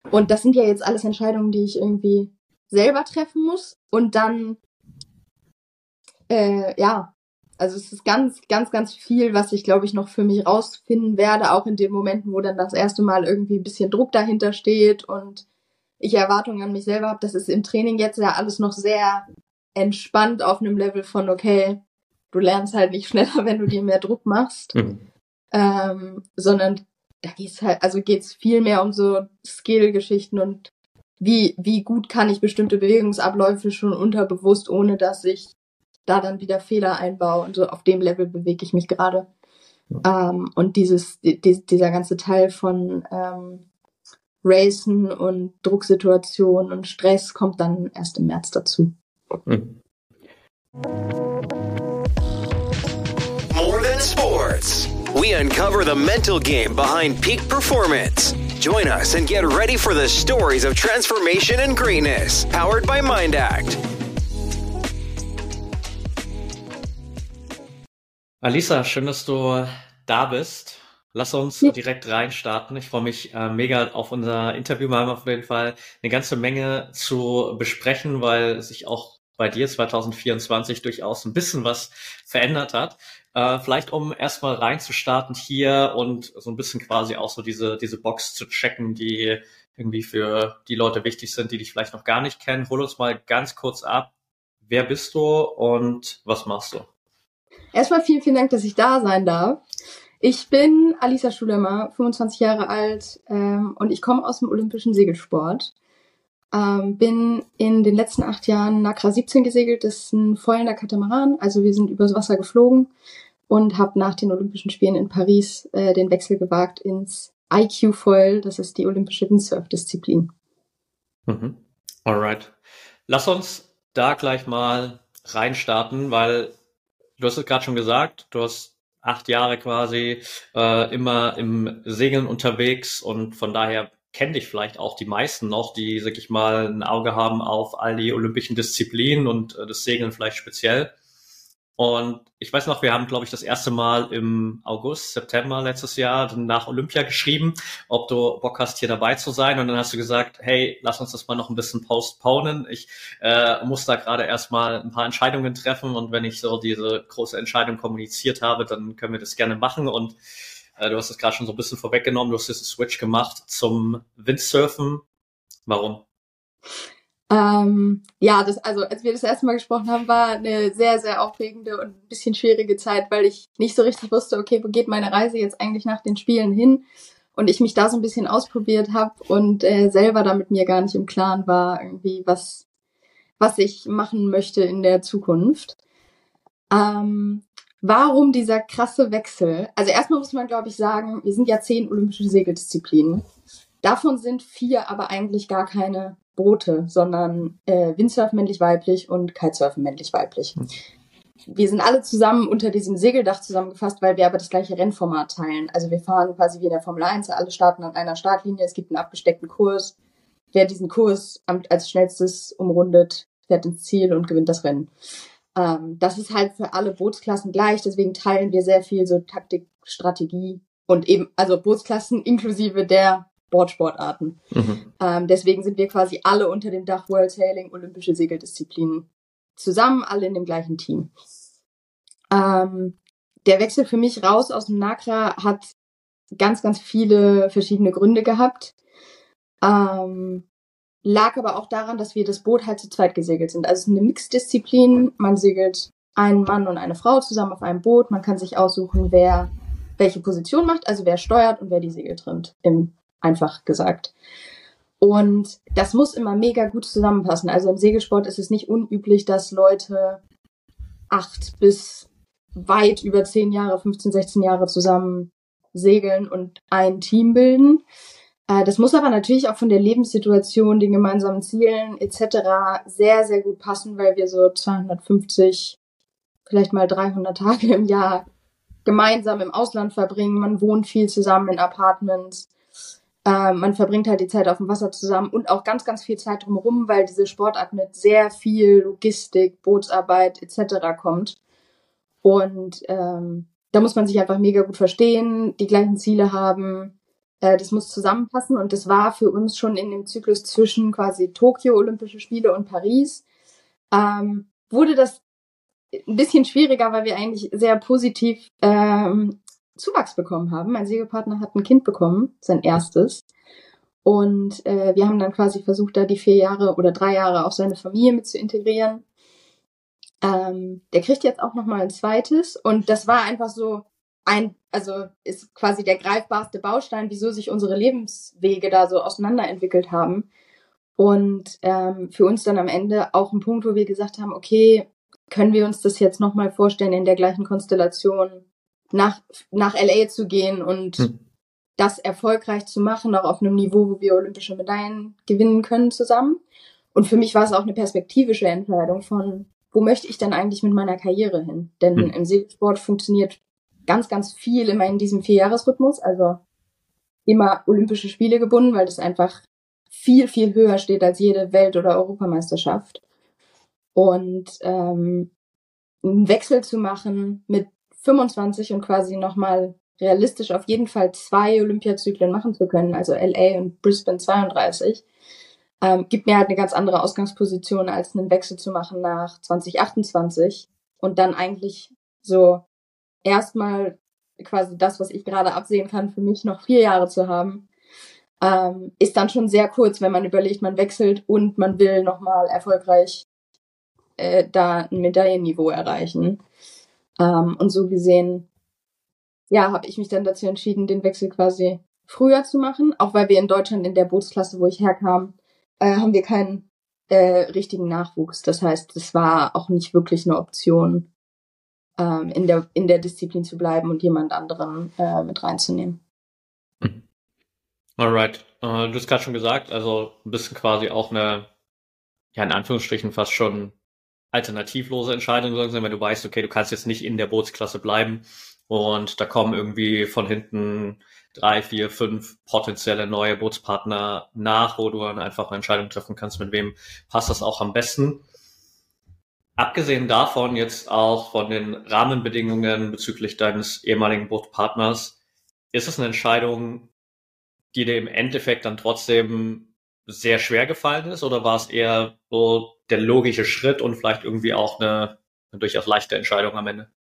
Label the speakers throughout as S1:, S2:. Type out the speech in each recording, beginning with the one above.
S1: Und das sind ja jetzt alles Entscheidungen, die ich irgendwie selber treffen muss. Und dann, also es ist ganz, ganz, ganz viel, was ich, glaube ich, noch für mich rausfinden werde, auch in den Momenten, wo dann das erste Mal irgendwie ein bisschen Druck dahinter steht und ich Erwartungen an mich selber habe. Das ist im Training jetzt ja alles noch sehr entspannt auf einem Level von, okay, du lernst halt nicht schneller, wenn du dir mehr Druck machst, sondern da geht's viel mehr um so Skill-Geschichten und wie gut kann ich bestimmte Bewegungsabläufe schon unterbewusst, ohne dass ich da dann wieder Fehler einbaue, und so auf dem Level bewege ich mich gerade. Und dieser ganze Teil von Racen und Drucksituationen und Stress kommt dann erst im März dazu.
S2: More than sports. We uncover the mental game behind peak performance. Join us and get ready for the stories of transformation and greatness. Powered by MindAct.
S3: Alisa, schön, dass du da bist. Lass uns direkt reinstarten. Ich freue mich mega auf unser Interview. Wir haben auf jeden Fall eine ganze Menge zu besprechen, weil sich auch bei dir 2024 durchaus ein bisschen was verändert hat. Vielleicht um erstmal reinzustarten hier und so ein bisschen quasi auch so diese Box zu checken, die irgendwie für die Leute wichtig sind, die dich vielleicht noch gar nicht kennen. Hol uns mal ganz kurz ab. Wer bist du und was machst du?
S1: Erstmal vielen, vielen Dank, dass ich da sein darf. Ich bin Alisa Schulemer, 25 Jahre alt und ich komme aus dem olympischen Segelsport. Bin in den letzten 8 Jahren NACRA 17 gesegelt, das ist ein foilender Katamaran, also wir sind übers Wasser geflogen und habe nach den Olympischen Spielen in Paris den Wechsel gewagt ins IQ-Foil, das ist die olympische Windsurf-Disziplin.
S3: Alright. Lass uns da gleich mal reinstarten, weil du hast es gerade schon gesagt, du hast 8 Jahre quasi immer im Segeln unterwegs und von daher kennen dich vielleicht auch die meisten noch, die, sag ich mal, ein Auge haben auf all die olympischen Disziplinen und das Segeln vielleicht speziell. Und ich weiß noch, wir haben, glaube ich, das erste Mal im September letztes Jahr nach Olympia geschrieben, ob du Bock hast, hier dabei zu sein. Und dann hast du gesagt, hey, lass uns das mal noch ein bisschen postponen. Ich muss da gerade erstmal ein paar Entscheidungen treffen. Und wenn ich so diese große Entscheidung kommuniziert habe, dann können wir das gerne machen. Und du hast es gerade schon so ein bisschen vorweggenommen. Du hast diesen Switch gemacht zum Windsurfen. Warum?
S1: Als wir das erste Mal gesprochen haben, war eine sehr, sehr aufregende und ein bisschen schwierige Zeit, weil ich nicht so richtig wusste, okay, wo geht meine Reise jetzt eigentlich nach den Spielen hin? Und ich mich da so ein bisschen ausprobiert habe und selber da mit mir gar nicht im Klaren war, irgendwie, was ich machen möchte in der Zukunft. Warum dieser krasse Wechsel? Also erstmal muss man, glaube ich, sagen, wir sind ja 10 olympische Segeldisziplinen. Davon sind 4 aber eigentlich gar keine Boote, sondern Windsurfen männlich-weiblich und Kitesurfen männlich-weiblich. Wir sind alle zusammen unter diesem Segeldach zusammengefasst, weil wir aber das gleiche Rennformat teilen. Also wir fahren quasi wie in der Formel 1, alle starten an einer Startlinie, es gibt einen abgesteckten Kurs. Wer diesen Kurs als schnellstes umrundet, fährt ins Ziel und gewinnt das Rennen. Das ist halt für alle Bootsklassen gleich, deswegen teilen wir sehr viel so Taktik, Strategie und eben, also Bootsklassen inklusive der Bordsportarten. Deswegen sind wir quasi alle unter dem Dach World Sailing, olympische Segeldisziplinen zusammen, alle in dem gleichen Team. Der Wechsel für mich raus aus dem NACRA hat ganz, ganz viele verschiedene Gründe gehabt. Lag aber auch daran, dass wir das Boot halt zu zweit gesegelt sind. Also es ist eine Mixdisziplin. Man segelt einen Mann und eine Frau zusammen auf einem Boot. Man kann sich aussuchen, wer welche Position macht, also wer steuert und wer die Segel trimmt, einfach gesagt. Und das muss immer mega gut zusammenpassen. Also im Segelsport ist es nicht unüblich, dass Leute 8 bis weit über 10 Jahre, 15, 16 Jahre zusammen segeln und ein Team bilden. Das muss aber natürlich auch von der Lebenssituation, den gemeinsamen Zielen etc. sehr, sehr gut passen, weil wir so 250, vielleicht mal 300 Tage im Jahr gemeinsam im Ausland verbringen. Man wohnt viel zusammen in Apartments. Man verbringt halt die Zeit auf dem Wasser zusammen und auch ganz, ganz viel Zeit drumherum, weil diese Sportart mit sehr viel Logistik, Bootsarbeit etc. kommt. Und da muss man sich einfach mega gut verstehen, die gleichen Ziele haben, Das muss zusammenpassen und das war für uns schon in dem Zyklus zwischen quasi Tokio Olympische Spiele und Paris. Wurde das ein bisschen schwieriger, weil wir eigentlich sehr positiv Zuwachs bekommen haben. Mein Segelpartner hat ein Kind bekommen, sein erstes. Und wir haben dann quasi versucht, da die 4 Jahre oder 3 Jahre auch seine Familie mit zu integrieren. Der kriegt jetzt auch nochmal ein zweites. Und das war einfach so also ist quasi der greifbarste Baustein, wieso sich unsere Lebenswege da so auseinanderentwickelt haben. Und für uns dann am Ende auch ein Punkt, wo wir gesagt haben, okay, können wir uns das jetzt nochmal vorstellen, in der gleichen Konstellation nach LA zu gehen und das erfolgreich zu machen, auch auf einem Niveau, wo wir olympische Medaillen gewinnen können zusammen. Und für mich war es auch eine perspektivische Entscheidung von, wo möchte ich denn eigentlich mit meiner Karriere hin? Denn im Segelsport funktioniert ganz, ganz viel immer in diesem 4-Jahres-Rhythmus, also immer Olympische Spiele gebunden, weil das einfach viel, viel höher steht als jede Welt- oder Europameisterschaft. Und einen Wechsel zu machen mit 25 und quasi nochmal realistisch auf jeden Fall 2 Olympiazyklen machen zu können, also LA und Brisbane 32, gibt mir halt eine ganz andere Ausgangsposition, als einen Wechsel zu machen nach 2028 und dann eigentlich so erstmal quasi das, was ich gerade absehen kann, für mich noch 4 Jahre zu haben, ist dann schon sehr kurz, wenn man überlegt, man wechselt und man will nochmal erfolgreich da ein Medaillenniveau erreichen. Und so gesehen, ja, habe ich mich dann dazu entschieden, den Wechsel quasi früher zu machen, auch weil wir in Deutschland in der Bootsklasse, wo ich herkam, haben wir keinen richtigen Nachwuchs. Das heißt, es war auch nicht wirklich eine Option, in der Disziplin zu bleiben und jemand anderen mit reinzunehmen.
S3: Alright. Du hast gerade schon gesagt, also ein bisschen quasi auch eine, ja in Anführungsstrichen fast schon alternativlose Entscheidung, wenn du weißt, okay, du kannst jetzt nicht in der Bootsklasse bleiben und da kommen irgendwie von hinten 3, 4, 5 potenzielle neue Bootspartner nach, wo du dann einfach eine Entscheidung treffen kannst, mit wem passt das auch am besten. Abgesehen davon jetzt auch von den Rahmenbedingungen bezüglich deines ehemaligen Bootpartners, ist es eine Entscheidung, die dir im Endeffekt dann trotzdem sehr schwer gefallen ist, oder war es eher so der logische Schritt und vielleicht irgendwie auch eine durchaus leichte Entscheidung am Ende?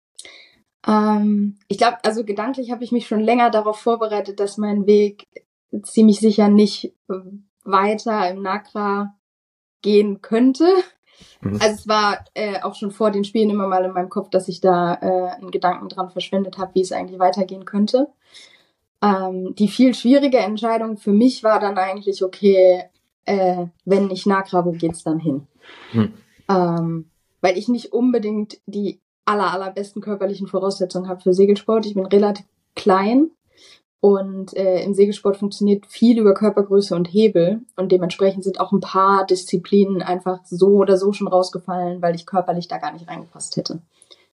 S1: Ich glaube, also gedanklich habe ich mich schon länger darauf vorbereitet, dass mein Weg ziemlich sicher nicht weiter im NACRA gehen könnte. Also es war auch schon vor den Spielen immer mal in meinem Kopf, dass ich da einen Gedanken dran verschwendet habe, wie es eigentlich weitergehen könnte. Die viel schwierige Entscheidung für mich war dann eigentlich, okay, wenn nicht NACRA, wo geht's dann hin? Weil ich nicht unbedingt die allerbesten körperlichen Voraussetzungen habe für Segelsport. Ich bin relativ klein und im Segelsport funktioniert viel über Körpergröße und Hebel und dementsprechend sind auch ein paar Disziplinen einfach so oder so schon rausgefallen, weil ich körperlich da gar nicht reingepasst hätte.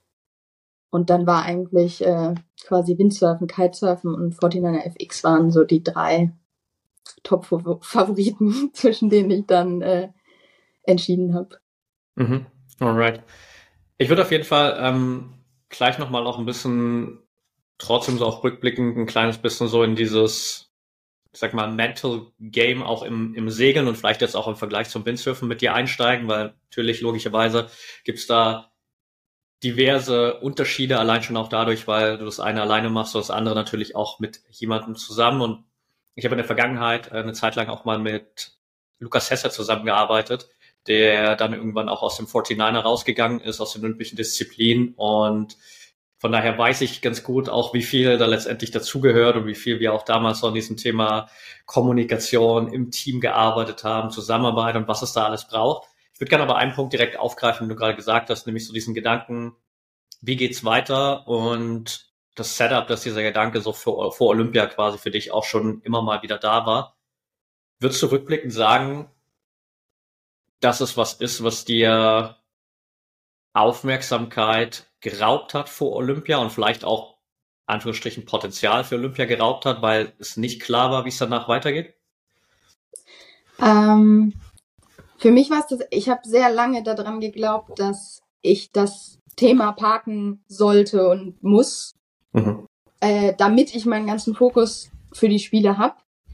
S1: Und dann war eigentlich quasi Windsurfen, Kitesurfen und 49er FX waren so die 3 Top-Favoriten, zwischen denen ich dann entschieden habe.
S3: Alright. Ich würde auf jeden Fall gleich nochmal auch ein bisschen, trotzdem so auch rückblickend, ein kleines bisschen so in dieses, ich sag mal, Mental Game auch im Segeln und vielleicht jetzt auch im Vergleich zum Windsurfen mit dir einsteigen, weil natürlich logischerweise gibt's da diverse Unterschiede, allein schon auch dadurch, weil du das eine alleine machst und das andere natürlich auch mit jemandem zusammen. Und ich habe in der Vergangenheit eine Zeit lang auch mal mit Lukas Hesse zusammengearbeitet, der dann irgendwann auch aus dem 49er rausgegangen ist, aus den olympischen Disziplinen. Und von daher weiß ich ganz gut auch, wie viel da letztendlich dazugehört und wie viel wir auch damals so an diesem Thema Kommunikation im Team gearbeitet haben, Zusammenarbeit und was es da alles braucht. Ich würde gerne aber einen Punkt direkt aufgreifen, den du gerade gesagt hast, nämlich so diesen Gedanken, wie geht's weiter und das Setup, dass dieser Gedanke so vor Olympia quasi für dich auch schon immer mal wieder da war. Würdest du rückblickend sagen, dass es was ist, was dir Aufmerksamkeit geraubt hat vor Olympia und vielleicht auch Anführungsstrichen Potenzial für Olympia geraubt hat, weil es nicht klar war, wie es danach weitergeht?
S1: Für mich war es das, ich habe sehr lange daran geglaubt, dass ich das Thema parken sollte und muss, damit ich meinen ganzen Fokus für die Spiele habe.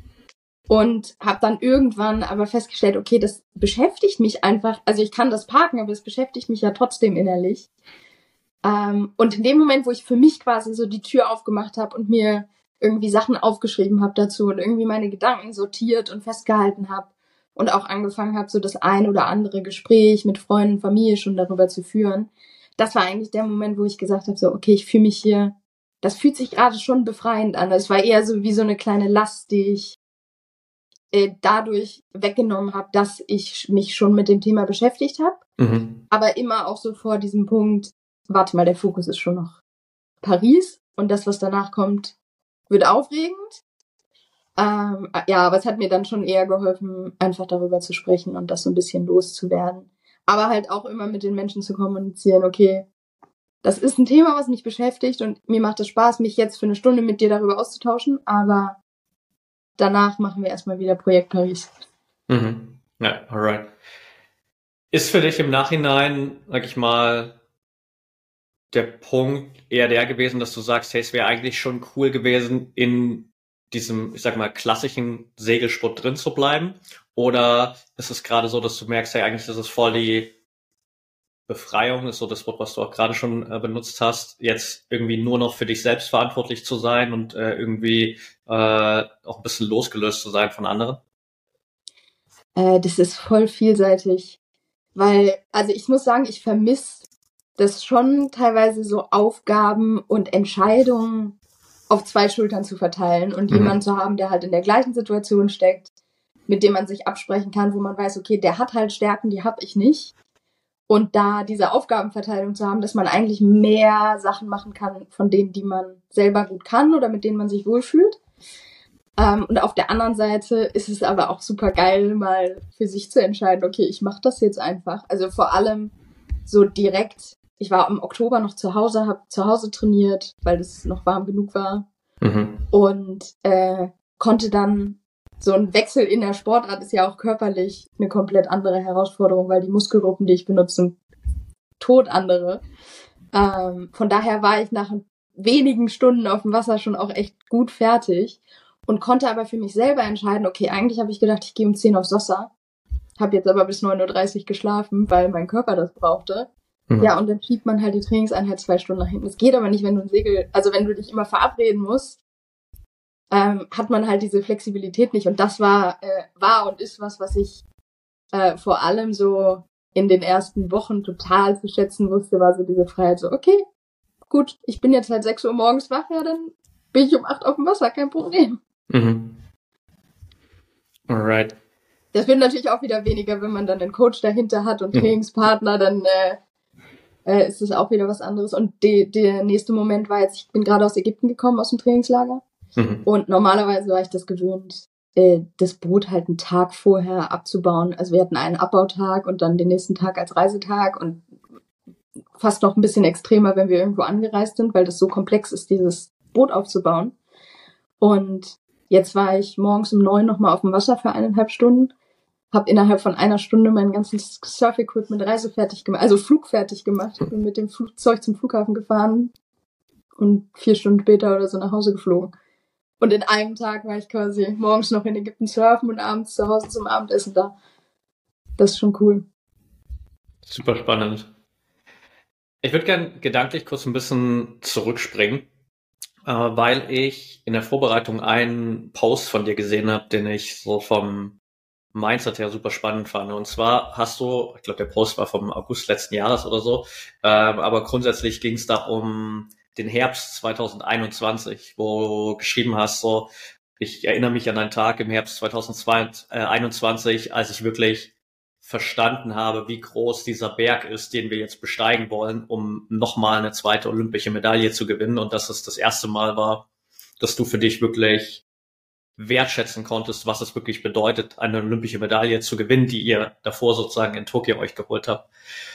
S1: Und habe dann irgendwann aber festgestellt, okay, das beschäftigt mich einfach. Also ich kann das parken, aber es beschäftigt mich ja trotzdem innerlich. Und in dem Moment, wo ich für mich quasi so die Tür aufgemacht habe und mir irgendwie Sachen aufgeschrieben habe dazu und irgendwie meine Gedanken sortiert und festgehalten habe und auch angefangen habe, so das ein oder andere Gespräch mit Freunden, Familie schon darüber zu führen, das war eigentlich der Moment, wo ich gesagt habe, so okay, ich fühle mich hier, das fühlt sich gerade schon befreiend an. Es war eher so wie so eine kleine Last, die ich dadurch weggenommen habe, dass ich mich schon mit dem Thema beschäftigt habe. Aber immer auch so vor diesem Punkt, warte mal, der Fokus ist schon noch Paris und das, was danach kommt, wird aufregend. Ja, aber es hat mir dann schon eher geholfen, einfach darüber zu sprechen und das so ein bisschen loszuwerden. Aber halt auch immer mit den Menschen zu kommunizieren, okay, das ist ein Thema, was mich beschäftigt und mir macht es Spaß, mich jetzt für eine Stunde mit dir darüber auszutauschen, aber danach machen wir erstmal wieder Projekt Paris.
S3: Ja, alright. Ist für dich im Nachhinein, sag ich mal, der Punkt eher der gewesen, dass du sagst, hey, es wäre eigentlich schon cool gewesen, in diesem, ich sag mal, klassischen Segelsport drin zu bleiben? Oder ist es gerade so, dass du merkst, hey, eigentlich ist es voll die Befreiung, ist so das Wort, was du auch gerade schon benutzt hast, jetzt irgendwie nur noch für dich selbst verantwortlich zu sein und irgendwie auch ein bisschen losgelöst zu sein von anderen?
S1: Das ist voll vielseitig, weil, also ich muss sagen, ich vermisse das schon teilweise so Aufgaben und Entscheidungen auf 2 Schultern zu verteilen und jemanden zu haben, der halt in der gleichen Situation steckt, mit dem man sich absprechen kann, wo man weiß, okay, der hat halt Stärken, die habe ich nicht. Und da diese Aufgabenverteilung zu haben, dass man eigentlich mehr Sachen machen kann von denen, die man selber gut kann oder mit denen man sich wohlfühlt. Und auf der anderen Seite ist es aber auch super geil, mal für sich zu entscheiden, okay, ich mache das jetzt einfach. Also vor allem so direkt, ich war im Oktober noch zu Hause, habe zu Hause trainiert, weil es noch warm genug war. Und konnte dann, so ein Wechsel in der Sportart ist ja auch körperlich eine komplett andere Herausforderung, weil die Muskelgruppen, die ich benutze, sind tot andere. Von daher war ich nach wenigen Stunden auf dem Wasser schon auch echt gut fertig und konnte aber für mich selber entscheiden, okay, eigentlich habe ich gedacht, ich gehe um 10 aufs Wasser, habe jetzt aber bis 9:30 Uhr geschlafen, weil mein Körper das brauchte. Ja, und dann schiebt man halt die Trainingseinheit 2 Stunden nach hinten. Das geht aber nicht, wenn du wenn du dich immer verabreden musst, hat man halt diese Flexibilität nicht. Und das war und ist was ich vor allem so in den ersten Wochen total zu schätzen wusste, war so diese Freiheit, so okay, gut, ich bin jetzt halt 6 Uhr morgens wach, ja, dann bin ich um 8 auf dem Wasser, kein Problem.
S3: Alright.
S1: Das wird natürlich auch wieder weniger, wenn man dann einen Coach dahinter hat und Trainingspartner, dann ist es auch wieder was anderes. Und der nächste Moment war jetzt, ich bin gerade aus Ägypten gekommen, aus dem Trainingslager. Und normalerweise war ich das gewöhnt, das Boot halt einen Tag vorher abzubauen. Also wir hatten einen Abbautag und dann den nächsten Tag als Reisetag und fast noch ein bisschen extremer, wenn wir irgendwo angereist sind, weil das so komplex ist, dieses Boot aufzubauen. Und jetzt war ich morgens um 9 nochmal auf dem Wasser für 1,5 Stunden, habe innerhalb von 1 Stunde mein ganzes Surf-Equipment flugfertig gemacht, bin mit dem Flugzeug zum Flughafen gefahren und 4 Stunden später oder so nach Hause geflogen. Und in einem Tag war ich quasi morgens noch in Ägypten surfen und abends zu Hause zum Abendessen da. Das ist schon cool.
S3: Super spannend. Ich würde gern gedanklich kurz ein bisschen zurückspringen, weil ich in der Vorbereitung einen Post von dir gesehen habe, den ich so vom Mindset her super spannend fand. Und zwar hast du, ich glaube, der Post war vom August letzten Jahres oder so, aber grundsätzlich ging es da um den Herbst 2021, wo du geschrieben hast, so, ich erinnere mich an einen Tag im Herbst 2021, als ich wirklich verstanden habe, wie groß dieser Berg ist, den wir jetzt besteigen wollen, um nochmal eine zweite olympische Medaille zu gewinnen, und dass es das erste Mal war, dass du für dich wirklich wertschätzen konntest, was es wirklich bedeutet, eine olympische Medaille zu gewinnen, die ihr davor sozusagen in Tokio euch geholt habt.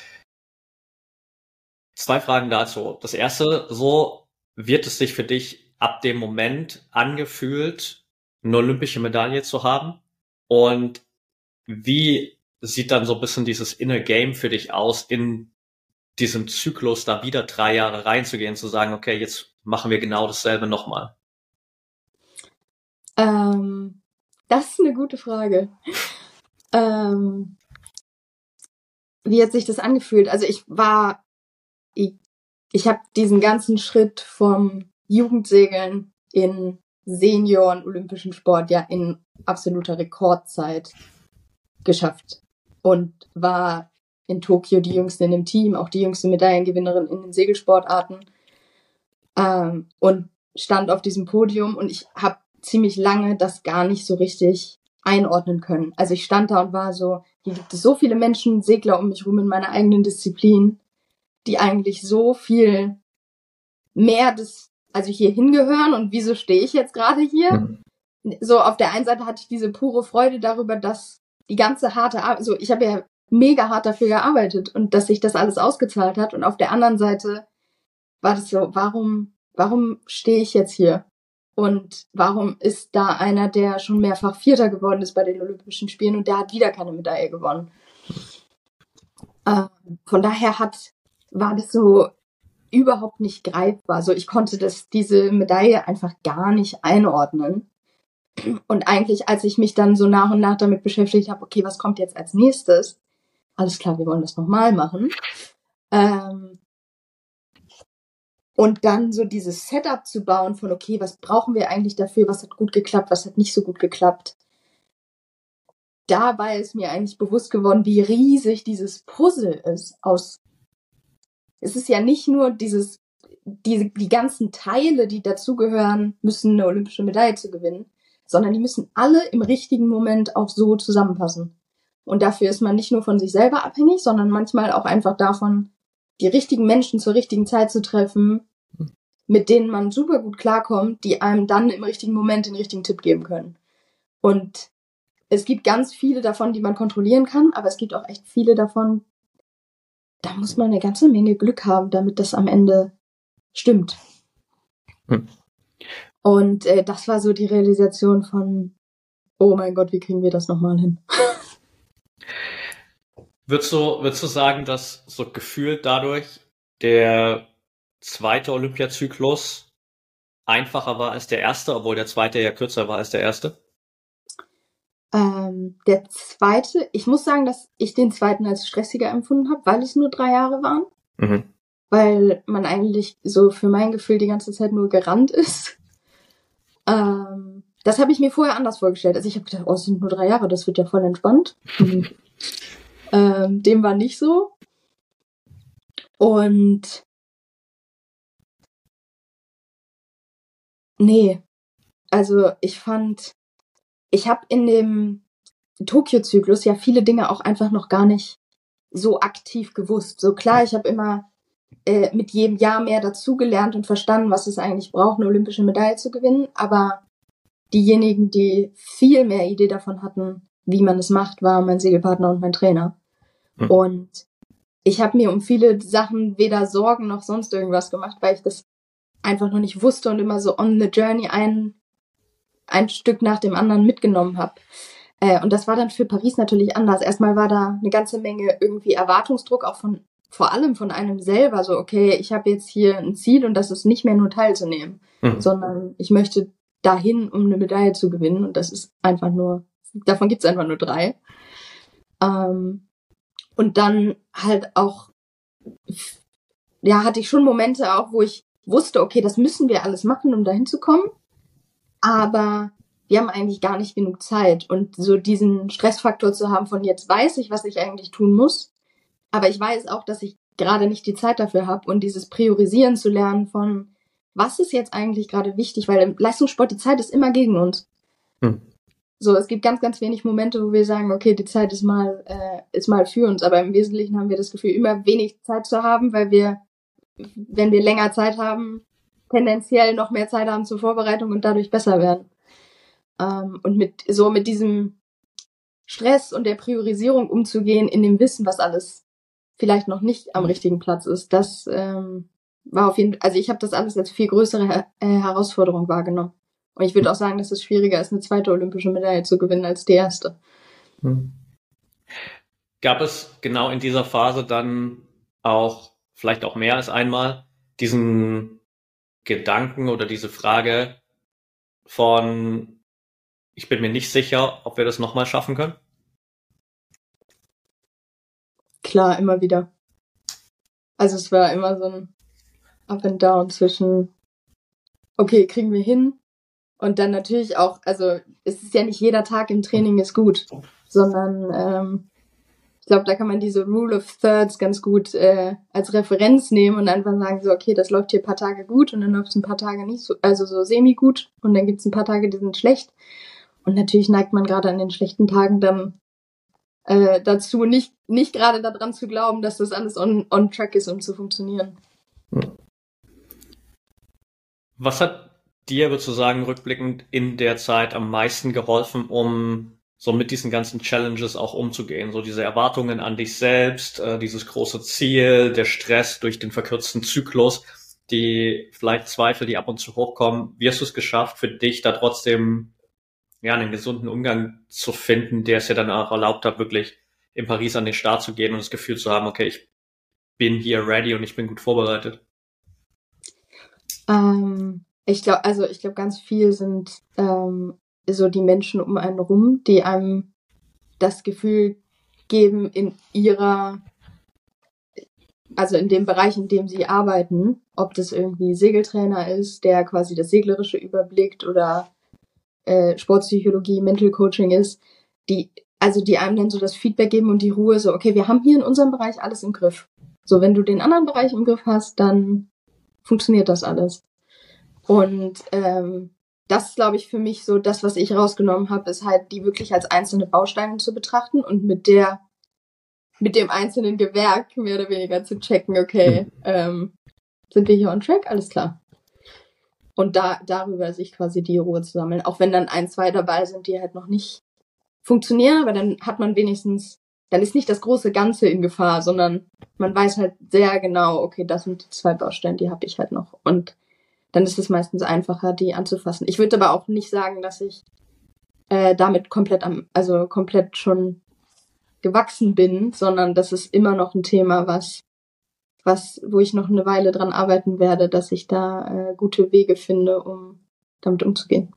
S3: 2 Fragen dazu. Das erste, so wird es sich für dich ab dem Moment angefühlt, eine olympische Medaille zu haben? Und wie sieht dann so ein bisschen dieses Inner Game für dich aus, in diesem Zyklus da wieder 3 Jahre reinzugehen, zu sagen, okay, jetzt machen wir genau dasselbe nochmal?
S1: Das ist eine gute Frage. Wie hat sich das angefühlt? Also ich habe diesen ganzen Schritt vom Jugendsegeln in Senioren-olympischen Sport ja in absoluter Rekordzeit geschafft und war in Tokio die Jüngste in dem Team, auch die jüngste Medaillengewinnerin in den Segelsportarten, und stand auf diesem Podium und ich habe ziemlich lange das gar nicht so richtig einordnen können. Also ich stand da und war so, hier gibt es so viele Menschen, Segler um mich rum in meiner eigenen Disziplin, die eigentlich so viel mehr also hier hingehören und wieso stehe ich jetzt gerade hier? So auf der einen Seite hatte ich diese pure Freude darüber, dass die ganze harte Arbeit, also ich habe ja mega hart dafür gearbeitet und dass sich das alles ausgezahlt hat und auf der anderen Seite war das so, warum stehe ich jetzt hier? Und warum ist da einer, der schon mehrfach Vierter geworden ist bei den Olympischen Spielen und der hat wieder keine Medaille gewonnen? Von daher war das so überhaupt nicht greifbar. So, ich konnte diese Medaille einfach gar nicht einordnen. Und eigentlich, als ich mich dann so nach und nach damit beschäftigt habe, okay, was kommt jetzt als nächstes? Alles klar, wir wollen das nochmal machen. Und dann so dieses Setup zu bauen von, okay, was brauchen wir eigentlich dafür? Was hat gut geklappt? Was hat nicht so gut geklappt? Dabei ist mir eigentlich bewusst geworden, wie riesig dieses Puzzle ist. Es ist ja nicht nur die ganzen Teile, die dazugehören, müssen eine olympische Medaille zu gewinnen, sondern die müssen alle im richtigen Moment auch so zusammenpassen. Und dafür ist man nicht nur von sich selber abhängig, sondern manchmal auch einfach davon, die richtigen Menschen zur richtigen Zeit zu treffen, mit denen man super gut klarkommt, die einem dann im richtigen Moment den richtigen Tipp geben können. Und es gibt ganz viele davon, die man kontrollieren kann, aber es gibt auch echt viele davon, da muss man eine ganze Menge Glück haben, damit das am Ende stimmt. Und das war so die Realisation von, oh mein Gott, wie kriegen wir das nochmal hin?
S3: Würdest du sagen, dass so gefühlt dadurch der zweite Olympiazyklus einfacher war als der erste, obwohl der zweite ja kürzer war als der erste?
S1: Der zweite, ich muss sagen, dass ich den zweiten als stressiger empfunden habe, weil es nur 3 Jahre waren. Weil man eigentlich so für mein Gefühl die ganze Zeit nur gerannt ist. Das habe ich mir vorher anders vorgestellt. Also ich habe gedacht, es sind nur 3 Jahre, das wird ja voll entspannt. Dem war nicht so. Und nee, also ich habe in dem Tokio-Zyklus ja viele Dinge auch einfach noch gar nicht so aktiv gewusst. So klar, ich habe immer mit jedem Jahr mehr dazugelernt und verstanden, was es eigentlich braucht, eine olympische Medaille zu gewinnen. Aber diejenigen, die viel mehr Idee davon hatten, wie man es macht, waren mein Segelpartner und mein Trainer. Und ich habe mir um viele Sachen weder Sorgen noch sonst irgendwas gemacht, weil ich das einfach noch nicht wusste und immer so on the journey ein Stück nach dem anderen mitgenommen habe. Und das war dann für Paris natürlich anders. Erstmal war da eine ganze Menge irgendwie Erwartungsdruck, auch vor allem von einem selber. So, okay, ich habe jetzt hier ein Ziel und das ist nicht mehr nur teilzunehmen, sondern ich möchte dahin, um eine Medaille zu gewinnen. Und das ist einfach davon gibt's einfach nur 3. Und dann halt auch, ja, hatte ich schon Momente auch, wo ich wusste, okay, das müssen wir alles machen, um dahin zu kommen. Aber wir haben eigentlich gar nicht genug Zeit. Und so diesen Stressfaktor zu haben von jetzt weiß ich, was ich eigentlich tun muss. Aber ich weiß auch, dass ich gerade nicht die Zeit dafür habe. Und dieses Priorisieren zu lernen von, was ist jetzt eigentlich gerade wichtig? Weil im Leistungssport, die Zeit ist immer gegen uns. So, es gibt ganz, ganz wenig Momente, wo wir sagen, okay, die Zeit ist mal für uns. Aber im Wesentlichen haben wir das Gefühl, immer wenig Zeit zu haben, weil wir, wenn wir länger Zeit haben, tendenziell noch mehr Zeit haben zur Vorbereitung und dadurch besser werden. Und mit diesem Stress und der Priorisierung umzugehen, in dem Wissen, was alles vielleicht noch nicht am richtigen Platz ist, das war auf jeden Fall, also ich habe das alles als viel größere Herausforderung wahrgenommen. Und ich würde auch sagen, dass es schwieriger ist, eine zweite olympische Medaille zu gewinnen als die erste.
S3: Gab es genau in dieser Phase dann auch, vielleicht auch mehr als einmal, diesen Gedanken oder diese Frage von, ich bin mir nicht sicher, ob wir das nochmal schaffen können?
S1: Klar, immer wieder. Also es war immer so ein Up and Down zwischen, okay, kriegen wir hin? Und dann natürlich auch, also es ist ja nicht jeder Tag im Training ist gut, sondern ich glaube, da kann man diese Rule of Thirds ganz gut als Referenz nehmen und einfach sagen, so, okay, das läuft hier ein paar Tage gut und dann läuft es ein paar Tage nicht so, also so semi-gut und dann gibt es ein paar Tage, die sind schlecht. Und natürlich neigt man gerade an den schlechten Tagen dann dazu, nicht gerade daran zu glauben, dass das alles on track ist, um zu funktionieren.
S3: Was hat dir, würdest du sagen, rückblickend in der Zeit am meisten geholfen, um so mit diesen ganzen Challenges auch umzugehen? So diese Erwartungen an dich selbst, dieses große Ziel, der Stress durch den verkürzten Zyklus, die vielleicht Zweifel, die ab und zu hochkommen. Wie hast du es geschafft, für dich da trotzdem einen gesunden Umgang zu finden, der es ja dann auch erlaubt hat, wirklich in Paris an den Start zu gehen und das Gefühl zu haben, okay, ich bin hier ready und ich bin gut vorbereitet?
S1: Ich glaube, ganz viel sind so die Menschen um einen rum, die einem das Gefühl geben, in dem Bereich, in dem sie arbeiten, ob das irgendwie Segeltrainer ist, der quasi das Seglerische überblickt oder Sportpsychologie, Mental Coaching ist, die einem dann so das Feedback geben und die Ruhe, so, okay, wir haben hier in unserem Bereich alles im Griff. So, wenn du den anderen Bereich im Griff hast, dann funktioniert das alles. Und das ist, glaube ich, für mich so das, was ich rausgenommen habe, ist halt, die wirklich als einzelne Bausteine zu betrachten und mit dem einzelnen Gewerk mehr oder weniger zu checken, okay, sind wir hier on track? Alles klar. Und darüber sich quasi die Ruhe zu sammeln. Auch wenn dann 1, 2 dabei sind, die halt noch nicht funktionieren, aber dann hat man wenigstens, dann ist nicht das große Ganze in Gefahr, sondern man weiß halt sehr genau, okay, das sind die 2 Bausteine, die habe ich halt noch. Und dann ist es meistens einfacher, die anzufassen. Ich würde aber auch nicht sagen, dass ich damit komplett schon gewachsen bin, sondern das ist immer noch ein Thema, wo ich noch eine Weile dran arbeiten werde, dass ich da gute Wege finde, um damit umzugehen.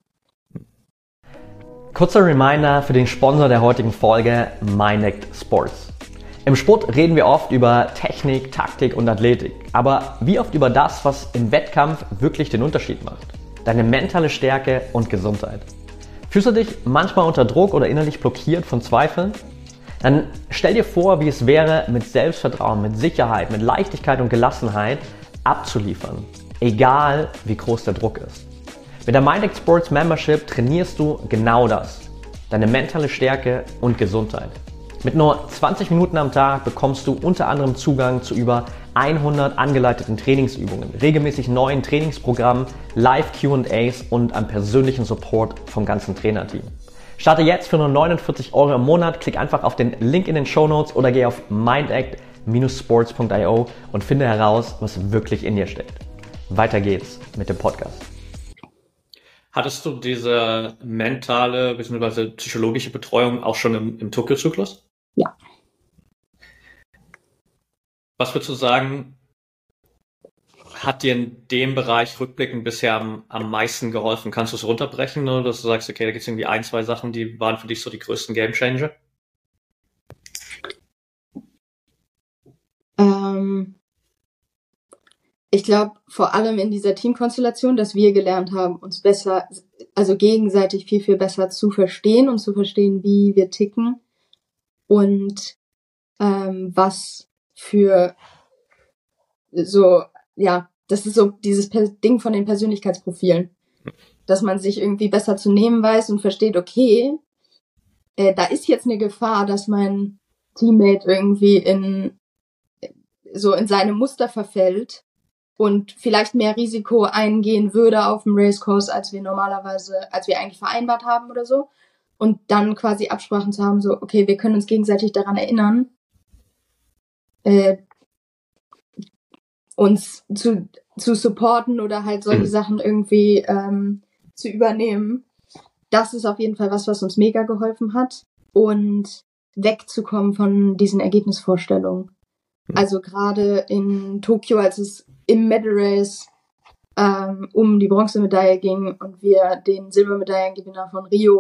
S4: Kurzer Reminder für den Sponsor der heutigen Folge, MindAct Sports. Im Sport reden wir oft über Technik, Taktik und Athletik, aber wie oft über das, was im Wettkampf wirklich den Unterschied macht? Deine mentale Stärke und Gesundheit. Fühlst du dich manchmal unter Druck oder innerlich blockiert von Zweifeln? Dann stell dir vor, wie es wäre, mit Selbstvertrauen, mit Sicherheit, mit Leichtigkeit und Gelassenheit abzuliefern, egal wie groß der Druck ist. Mit der MindAct Sports Membership trainierst du genau das, deine mentale Stärke und Gesundheit. Mit nur 20 Minuten am Tag bekommst du unter anderem Zugang zu über 100 angeleiteten Trainingsübungen, regelmäßig neuen Trainingsprogrammen, Live-Q&As und einem persönlichen Support vom ganzen Trainerteam. Starte jetzt für nur 49 € im Monat, klick einfach auf den Link in den Shownotes oder geh auf mindact-sports.io und finde heraus, was wirklich in dir steckt. Weiter geht's mit dem Podcast.
S3: Hattest du diese mentale bzw. psychologische Betreuung auch schon im Tokio-Zyklus?
S1: Ja.
S3: Was würdest du sagen, hat dir in dem Bereich rückblickend bisher am meisten geholfen? Kannst du es runterbrechen, oder dass du sagst, okay, da gibt es irgendwie 1, 2 Sachen, die waren für dich so die größten Gamechanger?
S1: Ich glaube, vor allem in dieser Teamkonstellation, dass wir gelernt haben, uns besser, also gegenseitig viel, viel besser zu verstehen und zu verstehen, wie wir ticken und was für so, ja, das ist so dieses Ding von den Persönlichkeitsprofilen, dass man sich irgendwie besser zu nehmen weiß und versteht, okay, da ist jetzt eine Gefahr, dass mein Teammate irgendwie in seine Muster verfällt und vielleicht mehr Risiko eingehen würde auf dem Racecourse, als wir eigentlich vereinbart haben oder so. Und dann quasi Absprachen zu haben, so, okay, wir können uns gegenseitig daran erinnern, uns zu supporten oder halt solche Sachen irgendwie zu übernehmen. Das ist auf jeden Fall was uns mega geholfen hat. Und wegzukommen von diesen Ergebnisvorstellungen. Also gerade in Tokio, als es im Medal Race um die Bronzemedaille ging und wir den Silbermedaillengewinner von Rio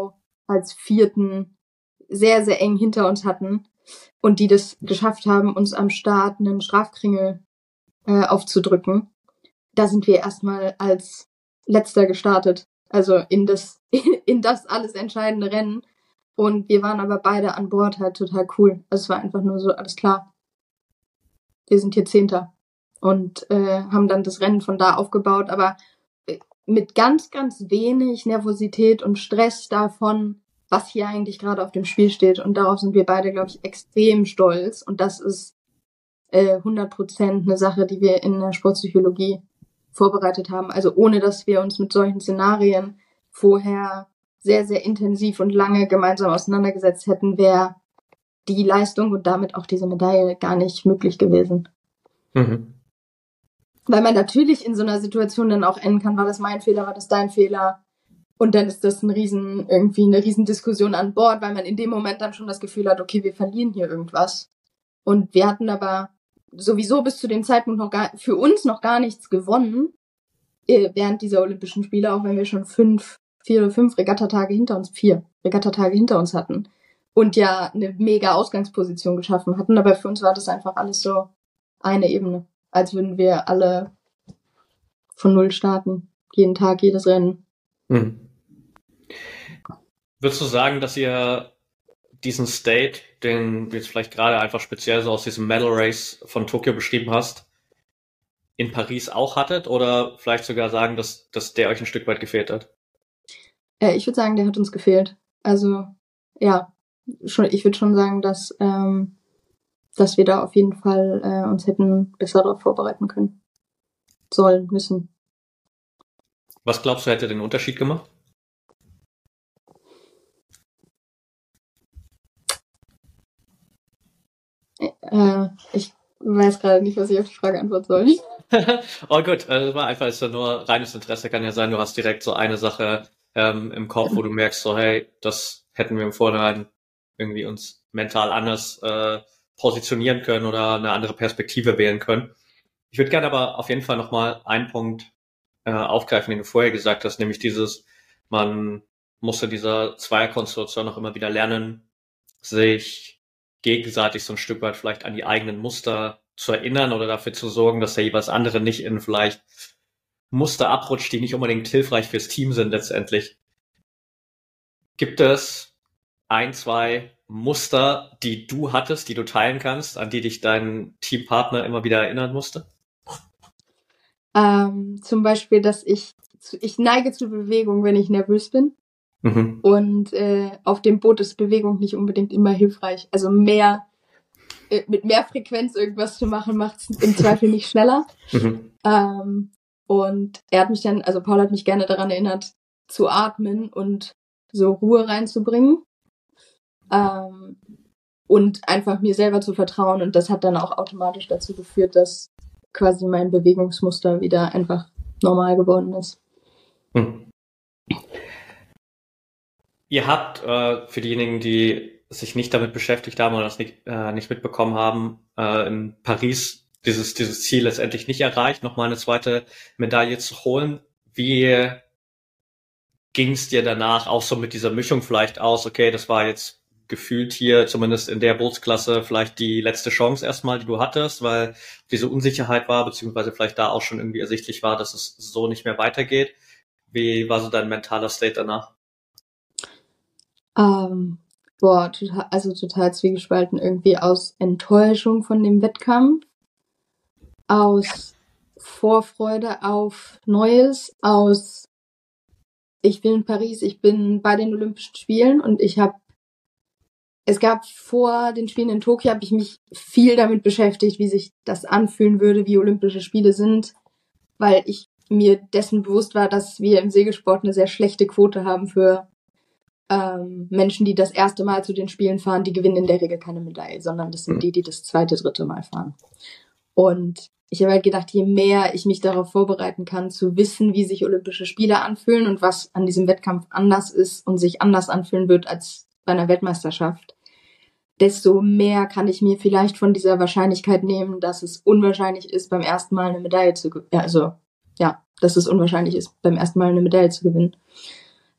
S1: als vierten sehr, sehr eng hinter uns hatten und die das geschafft haben, uns am Start einen Strafkringel aufzudrücken. Da sind wir erstmal als Letzter gestartet, also in das alles entscheidende Rennen. Und wir waren aber beide an Bord halt total cool. Also es war einfach nur so, alles klar, wir sind hier Zehnter und haben dann das Rennen von da aufgebaut, aber mit ganz, ganz wenig Nervosität und Stress davon, was hier eigentlich gerade auf dem Spiel steht. Und darauf sind wir beide, glaube ich, extrem stolz. Und das ist 100% eine Sache, die wir in der Sportpsychologie vorbereitet haben. Also ohne, dass wir uns mit solchen Szenarien vorher sehr, sehr intensiv und lange gemeinsam auseinandergesetzt hätten, wäre die Leistung und damit auch diese Medaille gar nicht möglich gewesen. Mhm. Weil man natürlich in so einer Situation dann auch enden kann, war das mein Fehler, war das dein Fehler? Und dann ist das irgendwie eine Riesendiskussion an Bord, weil man in dem Moment dann schon das Gefühl hat, okay, wir verlieren hier irgendwas. Und wir hatten aber sowieso bis zu dem Zeitpunkt für uns noch gar nichts gewonnen während dieser Olympischen Spiele, auch wenn wir schon 4 oder 5 Regattatage hinter uns hatten und ja eine mega Ausgangsposition geschaffen hatten. Aber für uns war das einfach alles so eine Ebene, als würden wir alle von Null starten. Jeden Tag, jedes Rennen.
S3: Hm. Würdest du sagen, dass ihr diesen State, den du jetzt vielleicht gerade einfach speziell so aus diesem Medal Race von Tokio beschrieben hast, in Paris auch hattet? Oder vielleicht sogar sagen, dass der euch ein Stück weit gefehlt hat?
S1: Ich würde sagen, der hat uns gefehlt. Also ja, ich würde schon sagen, dass wir da auf jeden Fall uns hätten besser darauf vorbereiten können. Sollen, müssen.
S3: Was glaubst du, hätte den Unterschied gemacht?
S1: Ich weiß gerade nicht, was ich auf die Frage antworten soll.
S3: Oh gut, das war einfach so nur reines Interesse. Kann ja sein, du hast direkt so eine Sache im Kopf, wo du merkst, so hey, das hätten wir im Vorhinein irgendwie uns mental anders positionieren können oder eine andere Perspektive wählen können. Ich würde gerne aber auf jeden Fall nochmal einen Punkt aufgreifen, den du vorher gesagt hast, nämlich man musste dieser Zweierkonstellation auch immer wieder lernen, sich gegenseitig so ein Stück weit vielleicht an die eigenen Muster zu erinnern oder dafür zu sorgen, dass der jeweils andere nicht in vielleicht Muster abrutscht, die nicht unbedingt hilfreich fürs Team sind letztendlich. Gibt es 1, 2 Muster, die du hattest, die du teilen kannst, an die dich dein Teampartner immer wieder erinnern musste?
S1: Zum Beispiel, dass ich neige zur Bewegung, wenn ich nervös bin. Mhm. Und auf dem Boot ist Bewegung nicht unbedingt immer hilfreich. Also mit mehr Frequenz irgendwas zu machen, macht es im Zweifel nicht schneller. Mhm. Und Paul hat mich gerne daran erinnert, zu atmen und so Ruhe reinzubringen. Und einfach mir selber zu vertrauen. Und das hat dann auch automatisch dazu geführt, dass quasi mein Bewegungsmuster wieder einfach normal geworden ist.
S3: Hm. Ihr habt, für diejenigen, die sich nicht damit beschäftigt haben oder das nicht mitbekommen haben, in Paris dieses Ziel letztendlich nicht erreicht, nochmal eine zweite Medaille zu holen. Wie ging es dir danach auch so mit dieser Mischung vielleicht aus? Okay, das war jetzt gefühlt hier, zumindest in der Bootsklasse, vielleicht die letzte Chance erstmal, die du hattest, weil diese Unsicherheit war, beziehungsweise vielleicht da auch schon irgendwie ersichtlich war, dass es so nicht mehr weitergeht. Wie war so dein mentaler State danach?
S1: Total zwiegespalten, irgendwie aus Enttäuschung von dem Wettkampf, aus Vorfreude auf Neues, aus ich bin in Paris, ich bin bei den Olympischen Spielen und es gab vor den Spielen in Tokio, habe ich mich viel damit beschäftigt, wie sich das anfühlen würde, wie Olympische Spiele sind, weil ich mir dessen bewusst war, dass wir im Segelsport eine sehr schlechte Quote haben für Menschen, die das erste Mal zu den Spielen fahren, die gewinnen in der Regel keine Medaille, sondern das sind die das zweite, dritte Mal fahren. Und ich habe halt gedacht, je mehr ich mich darauf vorbereiten kann, zu wissen, wie sich Olympische Spiele anfühlen und was an diesem Wettkampf anders ist und sich anders anfühlen wird als bei einer Weltmeisterschaft, desto mehr kann ich mir vielleicht von dieser Wahrscheinlichkeit nehmen, dass es unwahrscheinlich ist, beim ersten Mal eine Medaille zu gewinnen. Dass es unwahrscheinlich ist, beim ersten Mal eine Medaille zu gewinnen.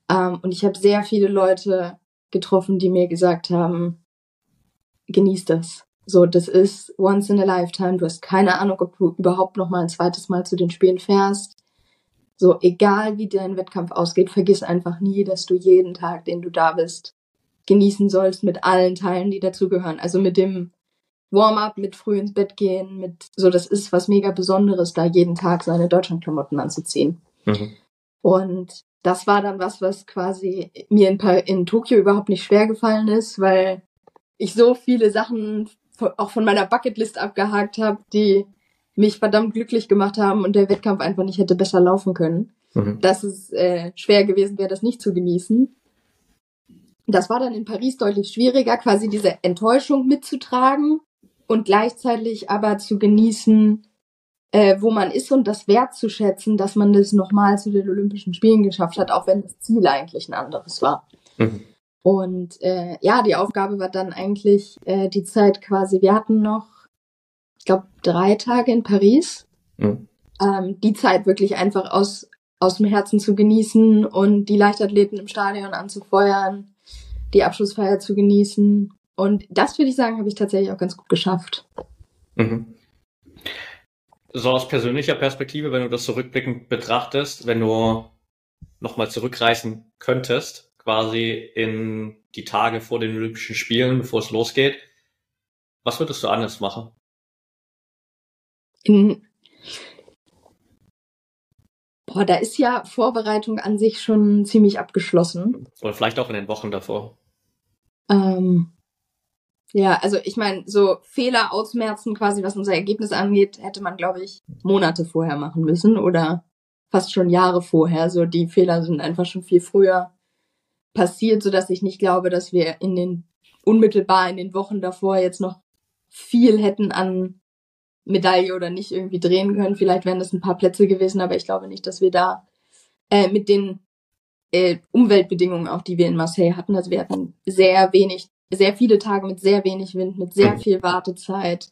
S1: Und ich habe sehr viele Leute getroffen, die mir gesagt haben, genieß das. So, das ist once in a lifetime. Du hast keine Ahnung, ob du überhaupt noch mal ein zweites Mal zu den Spielen fährst. So, egal wie dein Wettkampf ausgeht, vergiss einfach nie, dass du jeden Tag, den du da bist, genießen sollst mit allen Teilen, die dazugehören. Also mit dem Warm-up, mit früh ins Bett gehen, mit so, das ist was mega Besonderes, da jeden Tag seine Deutschlandklamotten anzuziehen. Und das war dann was quasi mir in Tokio überhaupt nicht schwer gefallen ist, weil ich so viele Sachen auch von meiner Bucketlist abgehakt habe, die mich verdammt glücklich gemacht haben und der Wettkampf einfach nicht hätte besser laufen können. Dass es schwer gewesen wäre, das nicht zu genießen. Das war dann in Paris deutlich schwieriger, quasi diese Enttäuschung mitzutragen und gleichzeitig aber zu genießen, wo man ist und das wertzuschätzen, dass man das nochmal zu den Olympischen Spielen geschafft hat, auch wenn das Ziel eigentlich ein anderes war. Und die Aufgabe war dann eigentlich die Zeit quasi, wir hatten noch, ich glaube, 3 Tage in Paris, die Zeit wirklich einfach aus dem Herzen zu genießen und die Leichtathleten im Stadion anzufeuern, die Abschlussfeier zu genießen. Und das, würde ich sagen, habe ich tatsächlich auch ganz gut geschafft.
S3: So aus persönlicher Perspektive, wenn du das zurückblickend betrachtest, wenn du nochmal zurückreisen könntest, quasi in die Tage vor den Olympischen Spielen, bevor es losgeht, was würdest du anders machen?
S1: Da ist ja Vorbereitung an sich schon ziemlich abgeschlossen.
S3: Oder vielleicht auch in den Wochen davor.
S1: Also ich meine, so Fehler ausmerzen quasi, was unser Ergebnis angeht, hätte man, glaube ich, Monate vorher machen müssen oder fast schon Jahre vorher. So, die Fehler sind einfach schon viel früher passiert, sodass ich nicht glaube, dass wir unmittelbar in den Wochen davor jetzt noch viel hätten an Medaille oder nicht irgendwie drehen können. Vielleicht wären das ein paar Plätze gewesen, aber ich glaube nicht, dass wir da mit den Umweltbedingungen, auch die wir in Marseille hatten, also wir hatten sehr viele Tage mit sehr wenig Wind, mit sehr viel Wartezeit.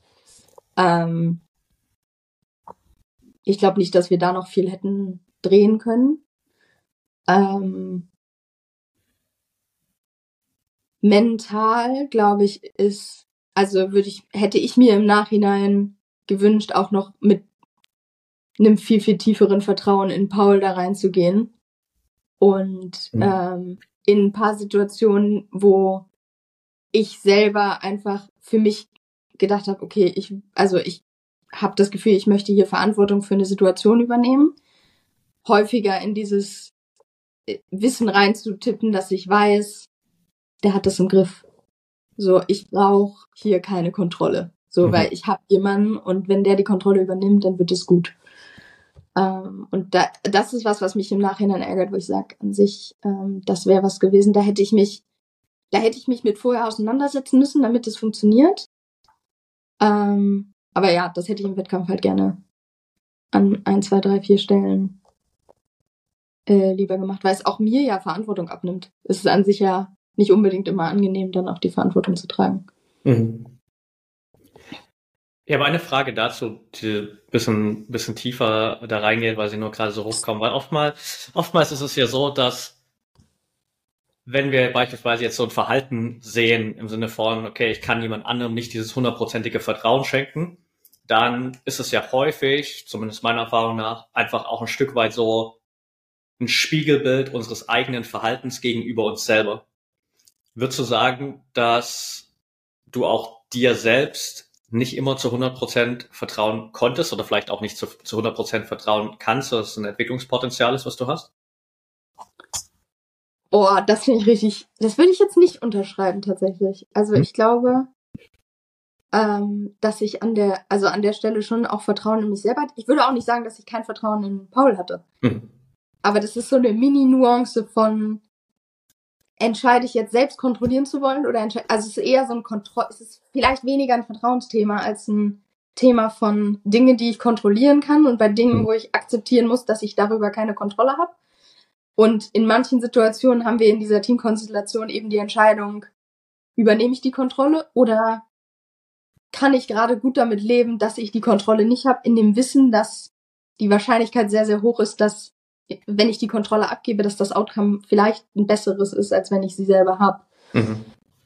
S1: Ich glaube nicht, dass wir da noch viel hätten drehen können. Mental, glaube ich, hätte ich mir im Nachhinein gewünscht, auch noch mit einem viel, viel tieferen Vertrauen in Paul da reinzugehen. Und in ein paar Situationen, wo ich selber einfach für mich gedacht habe, okay, ich habe das Gefühl, ich möchte hier Verantwortung für eine Situation übernehmen. Häufiger in dieses Wissen reinzutippen, dass ich weiß, der hat das im Griff. So, ich brauche hier keine Kontrolle. So, weil ich habe jemanden und wenn der die Kontrolle übernimmt, dann wird es gut. Und das ist was mich im Nachhinein ärgert, wo ich sage, an sich, das wäre was gewesen. Da hätte ich mich mit vorher auseinandersetzen müssen, damit es funktioniert. Aber ja, das hätte ich im Wettkampf halt gerne an 1, 2, 3, 4 Stellen lieber gemacht, weil es auch mir ja Verantwortung abnimmt. Es ist an sich ja nicht unbedingt immer angenehm, dann auch die Verantwortung zu tragen.
S3: Ja, aber eine Frage dazu, die bisschen tiefer da reingeht, weil sie nur gerade so hochkommen, weil oftmals ist es ja so, dass wenn wir beispielsweise jetzt so ein Verhalten sehen im Sinne von, okay, ich kann jemand anderem nicht dieses 100%ige Vertrauen schenken, dann ist es ja häufig, zumindest meiner Erfahrung nach, einfach auch ein Stück weit so ein Spiegelbild unseres eigenen Verhaltens gegenüber uns selber. Würdest du sagen, dass du auch dir selbst nicht immer zu 100% vertrauen konntest oder vielleicht auch nicht zu 100% vertrauen kannst, dass es ein Entwicklungspotenzial ist, was du hast?
S1: Das finde ich richtig, das würde ich jetzt nicht unterschreiben tatsächlich. Also ich glaube, dass ich an der Stelle schon auch Vertrauen in mich selber hatte. Ich würde auch nicht sagen, dass ich kein Vertrauen in Paul hatte. Aber das ist so eine Mini-Nuance von, entscheide ich jetzt selbst kontrollieren zu wollen oder also es ist eher so es ist vielleicht weniger ein Vertrauensthema als ein Thema von Dingen, die ich kontrollieren kann und bei Dingen, wo ich akzeptieren muss, dass ich darüber keine Kontrolle habe. Und in manchen Situationen haben wir in dieser Teamkonstellation eben die Entscheidung, übernehme ich die Kontrolle oder kann ich gerade gut damit leben, dass ich die Kontrolle nicht habe, in dem Wissen, dass die Wahrscheinlichkeit sehr, sehr hoch ist, dass wenn ich die Kontrolle abgebe, dass das Outcome vielleicht ein besseres ist, als wenn ich sie selber habe.
S3: Mhm.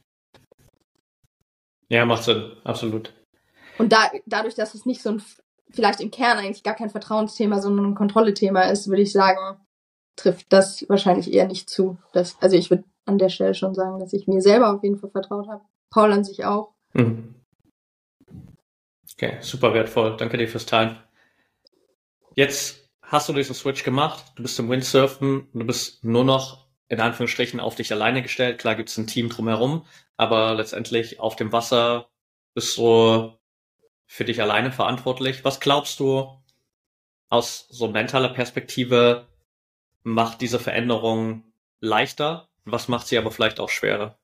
S3: Ja, macht Sinn, absolut.
S1: Und dadurch, dass es nicht so ein, vielleicht im Kern eigentlich gar kein Vertrauensthema, sondern ein Kontrollethema ist, würde ich sagen, trifft das wahrscheinlich eher nicht zu. Also ich würde an der Stelle schon sagen, dass ich mir selber auf jeden Fall vertraut habe. Paul an sich auch.
S3: Mhm. Okay, super wertvoll. Danke dir fürs Teilen. Jetzt hast du diesen Switch gemacht, du bist im Windsurfen, du bist nur noch in Anführungsstrichen auf dich alleine gestellt. Klar gibt es ein Team drumherum, aber letztendlich auf dem Wasser bist du für dich alleine verantwortlich. Was glaubst du aus so mentaler Perspektive macht diese Veränderung leichter? Was macht sie aber vielleicht auch schwerer?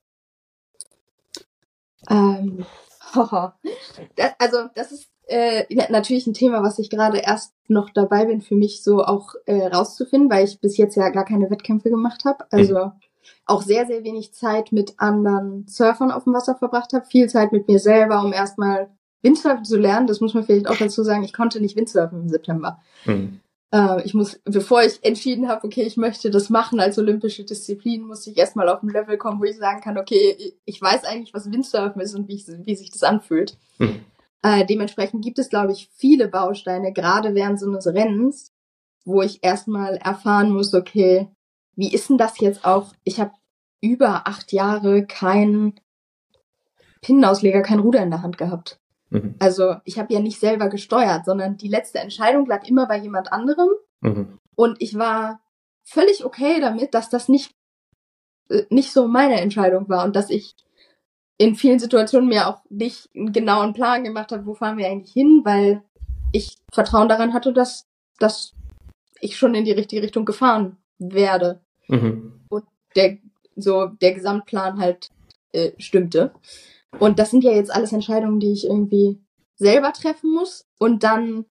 S1: Das ist natürlich ein Thema, was ich gerade erst noch dabei bin, für mich so auch rauszufinden, weil ich bis jetzt ja gar keine Wettkämpfe gemacht habe. Also auch sehr, sehr wenig Zeit mit anderen Surfern auf dem Wasser verbracht habe. Viel Zeit mit mir selber, um erstmal Windsurfen zu lernen. Das muss man vielleicht auch dazu sagen. Ich konnte nicht Windsurfen im September. Bevor ich entschieden habe, okay, ich möchte das machen als olympische Disziplin, musste ich erstmal auf ein Level kommen, wo ich sagen kann, okay, ich weiß eigentlich, was Windsurfen ist und wie sich das anfühlt. Dementsprechend gibt es, glaube ich, viele Bausteine, gerade während so eines Rennens, wo ich erstmal erfahren muss, okay, wie ist denn das jetzt auch? Ich habe über 8 Jahre keinen Pinnenausleger, kein Ruder in der Hand gehabt. Also ich habe ja nicht selber gesteuert, sondern die letzte Entscheidung lag immer bei jemand anderem. Und ich war völlig okay damit, dass das nicht so meine Entscheidung war und dass ich in vielen Situationen mir auch nicht einen genauen Plan gemacht habe, wo fahren wir eigentlich hin, weil ich Vertrauen daran hatte, dass ich schon in die richtige Richtung gefahren werde. Und der Gesamtplan halt stimmte. Und das sind ja jetzt alles Entscheidungen, die ich irgendwie selber treffen muss. Und dann,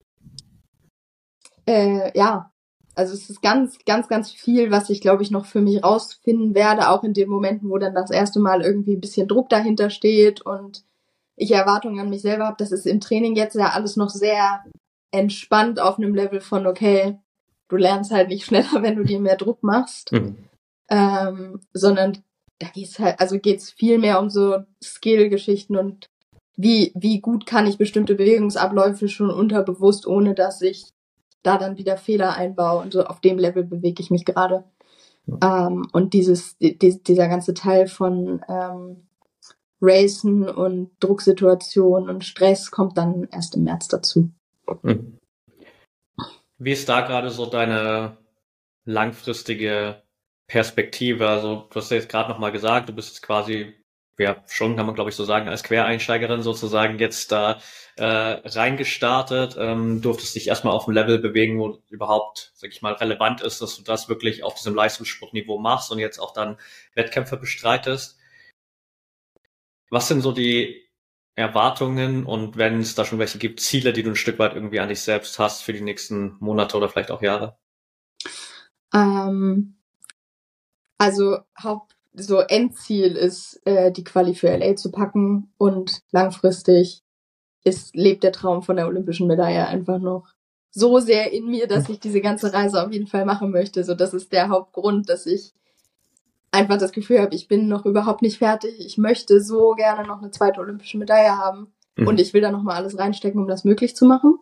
S1: also es ist ganz, ganz, ganz viel, was ich, glaube ich, noch für mich rausfinden werde, auch in den Momenten, wo dann das erste Mal irgendwie ein bisschen Druck dahinter steht und ich Erwartungen an mich selber habe. Das ist im Training jetzt ja alles noch sehr entspannt auf einem Level von, okay, du lernst halt nicht schneller, wenn du dir mehr Druck machst, sondern da geht's viel mehr um so Skill-Geschichten und wie gut kann ich bestimmte Bewegungsabläufe schon unterbewusst, ohne dass ich da dann wieder Fehler einbaue. Und so auf dem Level bewege ich mich gerade. Und dieser ganze Teil von Racen und Drucksituationen und Stress kommt dann erst im März dazu.
S3: Wie ist da gerade so deine langfristige Perspektive? Also du hast ja jetzt gerade nochmal gesagt, du bist jetzt quasi, ja schon, kann man glaube ich so sagen, als Quereinsteigerin sozusagen jetzt da reingestartet, durftest dich erstmal auf ein Level bewegen, wo überhaupt, sag ich mal, relevant ist, dass du das wirklich auf diesem Leistungssportniveau machst und jetzt auch dann Wettkämpfe bestreitest. Was sind so die Erwartungen und wenn es da schon welche gibt, Ziele, die du ein Stück weit irgendwie an dich selbst hast für die nächsten Monate oder vielleicht auch Jahre?
S1: Also Endziel ist, die Quali für LA zu packen und langfristig lebt der Traum von der olympischen Medaille einfach noch so sehr in mir, dass ich diese ganze Reise auf jeden Fall machen möchte. So, das ist der Hauptgrund, dass ich einfach das Gefühl habe, ich bin noch überhaupt nicht fertig. Ich möchte so gerne noch eine zweite olympische Medaille haben und ich will da noch mal alles reinstecken, um das möglich zu machen.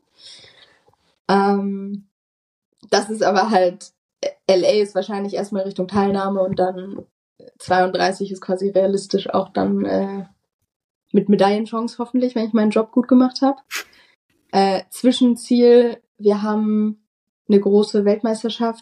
S1: Das ist aber halt, LA ist wahrscheinlich erstmal Richtung Teilnahme und dann 32 ist quasi realistisch auch dann mit Medaillenchance hoffentlich, wenn ich meinen Job gut gemacht habe. Zwischenziel, wir haben eine große Weltmeisterschaft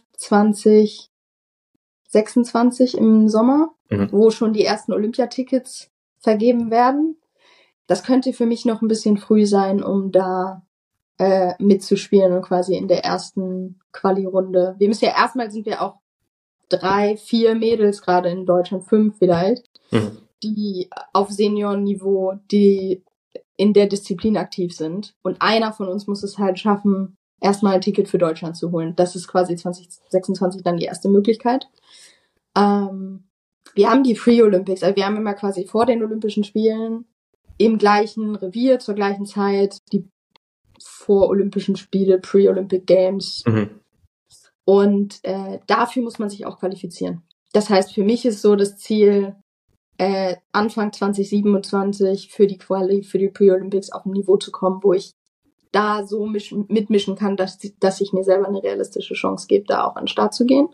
S1: 2026 im Sommer, wo schon die ersten Olympiatickets vergeben werden. Das könnte für mich noch ein bisschen früh sein, um da mitzuspielen und quasi in der ersten Quali-Runde. Sind wir auch 3, 4 Mädels, gerade in Deutschland 5 vielleicht, die auf Seniorenniveau, die in der Disziplin aktiv sind. Und einer von uns muss es halt schaffen, erstmal ein Ticket für Deutschland zu holen. Das ist quasi 2026 dann die erste Möglichkeit. Wir haben die Free Olympics, also wir haben immer quasi vor den Olympischen Spielen im gleichen Revier zur gleichen Zeit die vor-Olympischen Spiele, Pre-Olympic Games. Und dafür muss man sich auch qualifizieren. Das heißt, für mich ist so das Ziel, Anfang 2027 für die Quali, für die Pre-Olympics auf ein Niveau zu kommen, wo ich da so mitmischen kann, dass ich mir selber eine realistische Chance gebe, da auch an den Start zu gehen.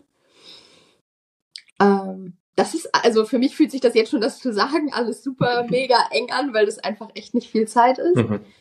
S1: Das ist, also für mich fühlt sich das jetzt schon, das zu sagen, alles super mega eng an, weil das einfach echt nicht viel Zeit ist.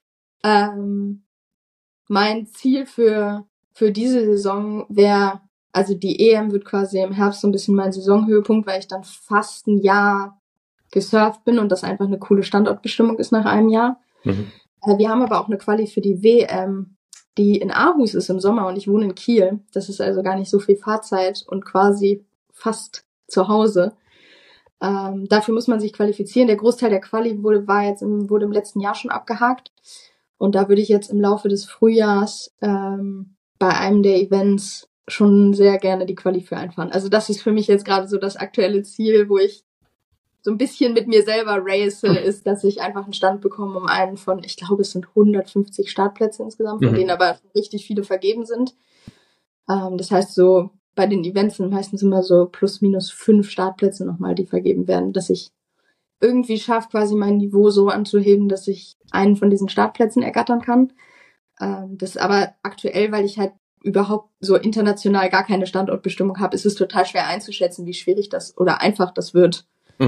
S1: Mein Ziel für diese Saison wäre, also die EM wird quasi im Herbst so ein bisschen mein Saisonhöhepunkt, weil ich dann fast ein Jahr gesurft bin und das einfach eine coole Standortbestimmung ist nach einem Jahr. Wir haben aber auch eine Quali für die WM, die in Aarhus ist im Sommer und ich wohne in Kiel. Das ist also gar nicht so viel Fahrzeit und quasi fast zu Hause. Dafür muss man sich qualifizieren. Der Großteil der Quali wurde im letzten Jahr schon abgehakt. Und da würde ich jetzt im Laufe des Frühjahrs bei einem der Events schon sehr gerne die Quali für einfahren. Also das ist für mich jetzt gerade so das aktuelle Ziel, wo ich so ein bisschen mit mir selber race, ist, dass ich einfach einen Stand bekomme, um einen von, ich glaube, es sind 150 Startplätze insgesamt, von denen aber richtig viele vergeben sind. Das heißt, so bei den Events sind meistens immer so plus minus 5 Startplätze nochmal, die vergeben werden, dass ich irgendwie schaffe, quasi mein Niveau so anzuheben, dass ich einen von diesen Startplätzen ergattern kann. Das ist aber aktuell, weil ich halt überhaupt so international gar keine Standortbestimmung habe, ist es total schwer einzuschätzen, wie schwierig das oder einfach das wird.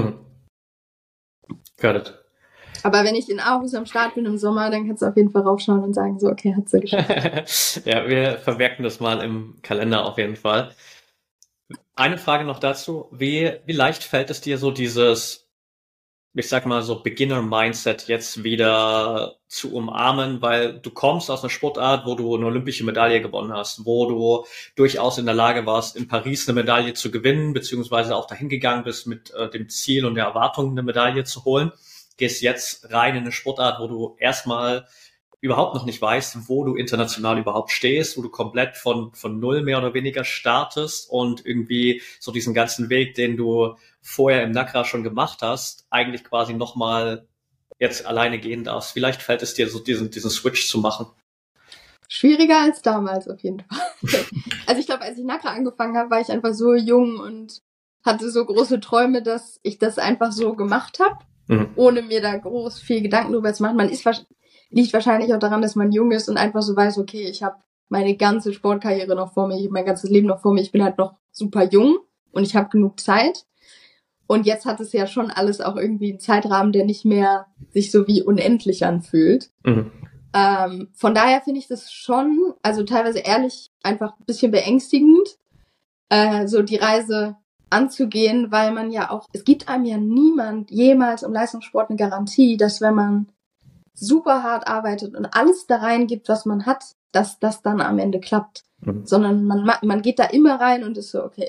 S3: Got it.
S1: Aber wenn ich in Aarhus am Start bin im Sommer, dann kannst du auf jeden Fall raufschauen und sagen, so, okay, hat sie geschafft.
S3: Ja, wir vermerken das mal im Kalender auf jeden Fall. Eine Frage noch dazu. Wie leicht fällt es dir so dieses, ich sag mal so Beginner-Mindset jetzt wieder zu umarmen, weil du kommst aus einer Sportart, wo du eine olympische Medaille gewonnen hast, wo du durchaus in der Lage warst, in Paris eine Medaille zu gewinnen, beziehungsweise auch dahin gegangen bist mit dem Ziel und der Erwartung, eine Medaille zu holen. Gehst jetzt rein in eine Sportart, wo du erstmal überhaupt noch nicht weißt, wo du international überhaupt stehst, wo du komplett von null mehr oder weniger startest und irgendwie so diesen ganzen Weg, den du vorher im NACRA schon gemacht hast, eigentlich quasi nochmal jetzt alleine gehen darfst. Vielleicht fällt es dir so, diesen Switch zu machen.
S1: Schwieriger als damals auf jeden Fall. Also ich glaube, als ich NACRA angefangen habe, war ich einfach so jung und hatte so große Träume, dass ich das einfach so gemacht habe, ohne mir da groß viel Gedanken drüber zu machen. Liegt wahrscheinlich auch daran, dass man jung ist und einfach so weiß, okay, ich habe meine ganze Sportkarriere noch vor mir, ich habe mein ganzes Leben noch vor mir, ich bin halt noch super jung und ich habe genug Zeit. Und jetzt hat es ja schon alles auch irgendwie einen Zeitrahmen, der nicht mehr sich so wie unendlich anfühlt. Von daher finde ich das schon, also teilweise ehrlich, einfach ein bisschen beängstigend, so die Reise anzugehen, weil man ja auch, es gibt einem ja niemand jemals im Leistungssport eine Garantie, dass wenn man super hart arbeitet und alles da rein gibt, was man hat, dass das dann am Ende klappt. Sondern man geht da immer rein und ist so, okay,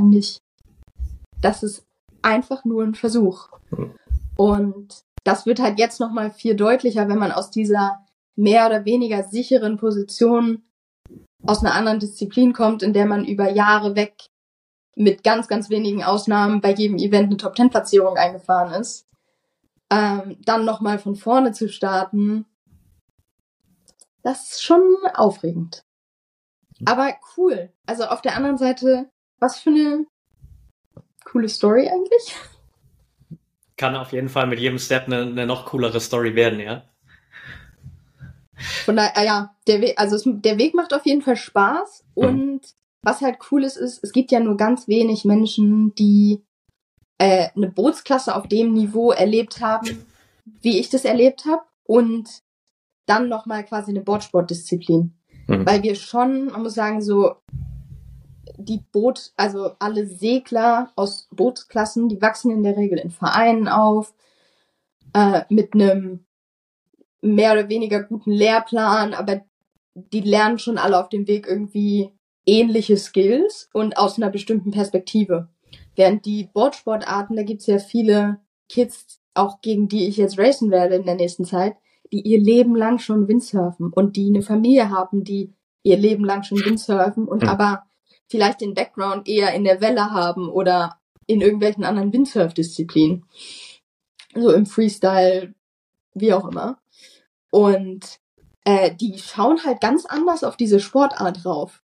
S1: das ist einfach nur ein Versuch. Und das wird halt jetzt nochmal viel deutlicher, wenn man aus dieser mehr oder weniger sicheren Position aus einer anderen Disziplin kommt, in der man über Jahre weg mit ganz, ganz wenigen Ausnahmen bei jedem Event eine Top-10-Platzierung eingefahren ist. Dann nochmal von vorne zu starten, das ist schon aufregend. Aber cool. Also auf der anderen Seite, was für eine coole Story eigentlich.
S3: Kann auf jeden Fall mit jedem Step eine noch coolere Story werden, ja.
S1: Von daher, ja, der Weg macht auf jeden Fall Spaß. Und was halt cool ist, es gibt ja nur ganz wenig Menschen, die eine Bootsklasse auf dem Niveau erlebt haben, wie ich das erlebt habe, und dann nochmal quasi eine Boardsportdisziplin. Weil wir schon, man muss sagen, so also alle Segler aus Bootsklassen, die wachsen in der Regel in Vereinen auf, mit einem mehr oder weniger guten Lehrplan, aber die lernen schon alle auf dem Weg irgendwie ähnliche Skills und aus einer bestimmten Perspektive. Während die Boardsportarten, da gibt's ja viele Kids, auch gegen die ich jetzt racen werde in der nächsten Zeit, die ihr Leben lang schon Windsurfen und die eine Familie haben, die ihr Leben lang schon Windsurfen und aber vielleicht den Background eher in der Welle haben oder in irgendwelchen anderen Windsurf-Disziplinen. So im Freestyle, wie auch immer. Und die schauen halt ganz anders auf diese Sportart drauf.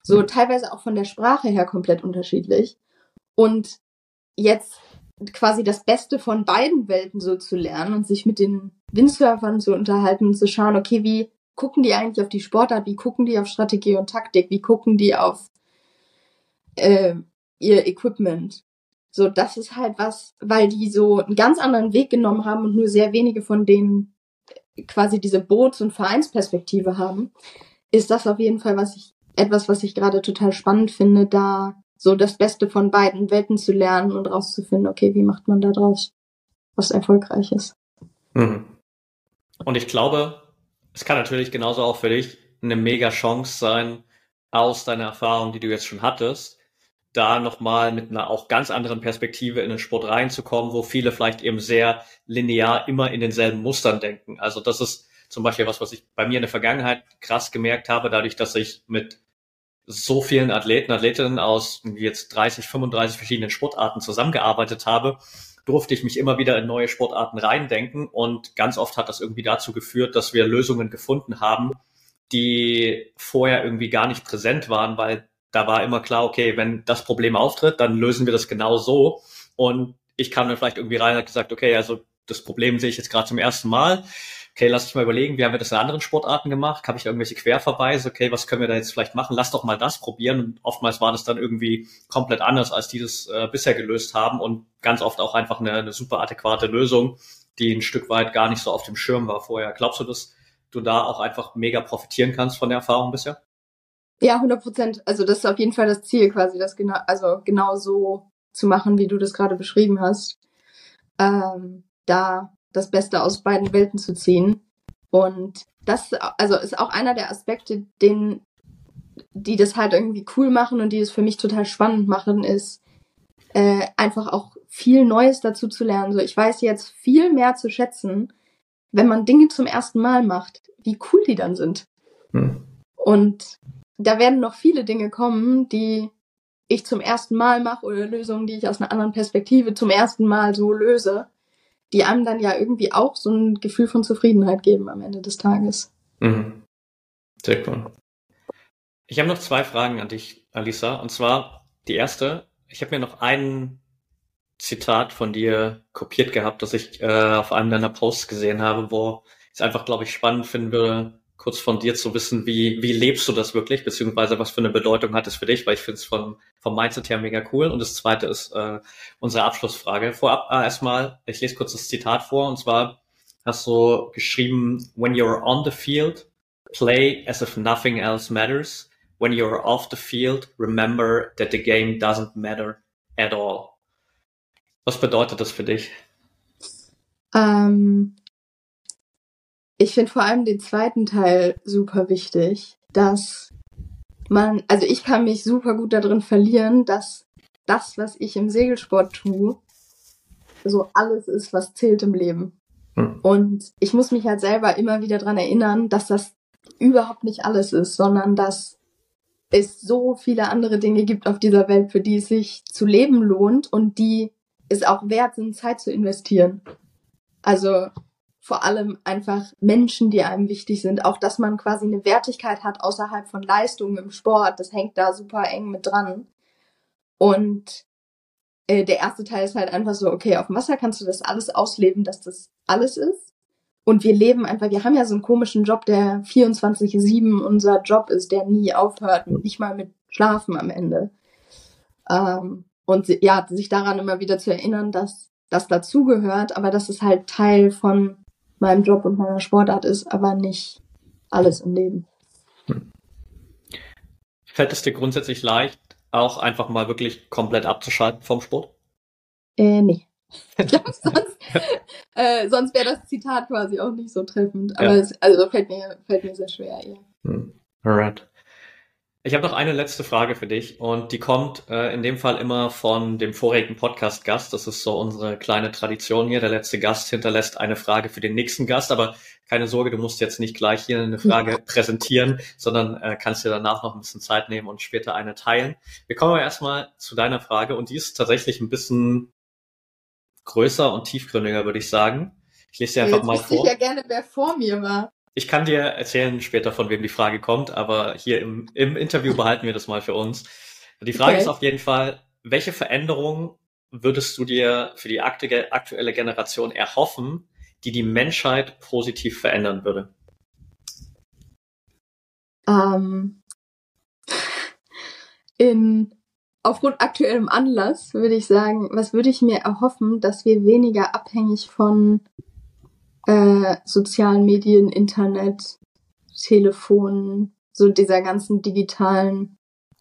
S1: So teilweise auch von der Sprache her komplett unterschiedlich. Und jetzt quasi das Beste von beiden Welten so zu lernen und sich mit den Windsurfern zu unterhalten und zu schauen, okay, wie gucken die eigentlich auf die Sportart, wie gucken die auf Strategie und Taktik, wie gucken die auf ihr Equipment. So, das ist halt was, weil die so einen ganz anderen Weg genommen haben und nur sehr wenige von denen quasi diese Boots- und Vereinsperspektive haben, ist das auf jeden Fall was ich gerade total spannend finde, da so das Beste von beiden Welten zu lernen und rauszufinden, okay, wie macht man da draus was Erfolgreiches.
S3: Mhm. Und ich glaube, es kann natürlich genauso auch für dich eine mega Chance sein, aus deiner Erfahrung, die du jetzt schon hattest, da nochmal mit einer auch ganz anderen Perspektive in den Sport reinzukommen, wo viele vielleicht eben sehr linear immer in denselben Mustern denken. Also das ist zum Beispiel was ich bei mir in der Vergangenheit krass gemerkt habe, dadurch, dass ich mit so vielen Athletinnen aus jetzt 30, 35 verschiedenen Sportarten zusammengearbeitet habe, durfte ich mich immer wieder in neue Sportarten reindenken und ganz oft hat das irgendwie dazu geführt, dass wir Lösungen gefunden haben, die vorher irgendwie gar nicht präsent waren, weil da war immer klar, okay, wenn das Problem auftritt, dann lösen wir das genau so. Und ich kam dann vielleicht irgendwie rein und habe gesagt, okay, also das Problem sehe ich jetzt gerade zum ersten Mal. Okay, lass mich mal überlegen, wie haben wir das in anderen Sportarten gemacht? Habe ich irgendwelche Querverweise? Okay, was können wir da jetzt vielleicht machen? Lass doch mal das probieren. Und oftmals war das dann irgendwie komplett anders, als die das bisher gelöst haben und ganz oft auch einfach eine super adäquate Lösung, die ein Stück weit gar nicht so auf dem Schirm war vorher. Glaubst du, dass du da auch einfach mega profitieren kannst von der Erfahrung bisher?
S1: Ja, 100%. Also das ist auf jeden Fall das Ziel, quasi das genau so zu machen, wie du das gerade beschrieben hast. Da das Beste aus beiden Welten zu ziehen. Und das ist auch einer der Aspekte, die das halt irgendwie cool machen und die es für mich total spannend machen, ist einfach auch viel Neues dazu zu lernen. So, ich weiß jetzt viel mehr zu schätzen, wenn man Dinge zum ersten Mal macht, wie cool die dann sind. Und da werden noch viele Dinge kommen, die ich zum ersten Mal mache oder Lösungen, die ich aus einer anderen Perspektive zum ersten Mal so löse, die einem dann ja irgendwie auch so ein Gefühl von Zufriedenheit geben am Ende des Tages.
S3: Mhm. Sehr cool. Ich habe noch 2 Fragen an dich, Alisa. Und zwar die erste, ich habe mir noch ein Zitat von dir kopiert gehabt, das ich auf einem deiner Posts gesehen habe, wo ich es einfach, glaube ich, spannend finden würde, kurz von dir zu wissen, wie lebst du das wirklich, beziehungsweise was für eine Bedeutung hat es für dich, weil ich finde es vom Mindset her mega cool. Und das zweite ist unsere Abschlussfrage. Vorab erstmal, ich lese kurz das Zitat vor, und zwar hast du geschrieben, when you're on the field, play as if nothing else matters. When you're off the field, remember that the game doesn't matter at all. Was bedeutet das für dich?
S1: Ich finde vor allem den zweiten Teil super wichtig, dass also ich kann mich super gut darin verlieren, dass das, was ich im Segelsport tue, so alles ist, was zählt im Leben. Und ich muss mich halt selber immer wieder dran erinnern, dass das überhaupt nicht alles ist, sondern dass es so viele andere Dinge gibt auf dieser Welt, für die es sich zu leben lohnt und die es auch wert sind, Zeit zu investieren. Also vor allem einfach Menschen, die einem wichtig sind. Auch, dass man quasi eine Wertigkeit hat außerhalb von Leistungen im Sport. Das hängt da super eng mit dran. Und der erste Teil ist halt einfach so, okay, auf dem Wasser kannst du das alles ausleben, dass das alles ist. Und wir leben einfach, wir haben ja so einen komischen Job, der 24/7 unser Job ist, der nie aufhört, nicht mal mit Schlafen am Ende. Und ja, sich daran immer wieder zu erinnern, dass das dazugehört, aber dass es halt Teil von meinem Job und meiner Sportart ist, aber nicht alles im Leben.
S3: Fällt es dir grundsätzlich leicht, auch einfach mal wirklich komplett abzuschalten vom Sport?
S1: Nee. Ich glaube, sonst wäre das Zitat quasi auch nicht so treffend. Aber ja. Fällt mir sehr schwer, ja.
S3: Alright. Ich habe noch eine letzte Frage für dich und die kommt in dem Fall immer von dem vorigen Podcast-Gast. Das ist so unsere kleine Tradition hier. Der letzte Gast hinterlässt eine Frage für den nächsten Gast, aber keine Sorge, du musst jetzt nicht gleich hier eine Frage präsentieren, sondern kannst dir danach noch ein bisschen Zeit nehmen und später eine teilen. Wir kommen aber erstmal zu deiner Frage und die ist tatsächlich ein bisschen größer und tiefgründiger, würde ich sagen. Ich lese dir einfach mal vor.
S1: Ich wüsste ja gerne, wer vor mir war.
S3: Ich kann dir erzählen später, von wem die Frage kommt, aber hier im Interview behalten wir das mal für uns. Die Frage ist auf jeden Fall, welche Veränderungen würdest du dir für die aktuelle Generation erhoffen, die die Menschheit positiv verändern würde?
S1: Aufgrund aktuellem Anlass würde ich sagen, was würde ich mir erhoffen, dass wir weniger abhängig von sozialen Medien, Internet, Telefon, so dieser ganzen digitalen,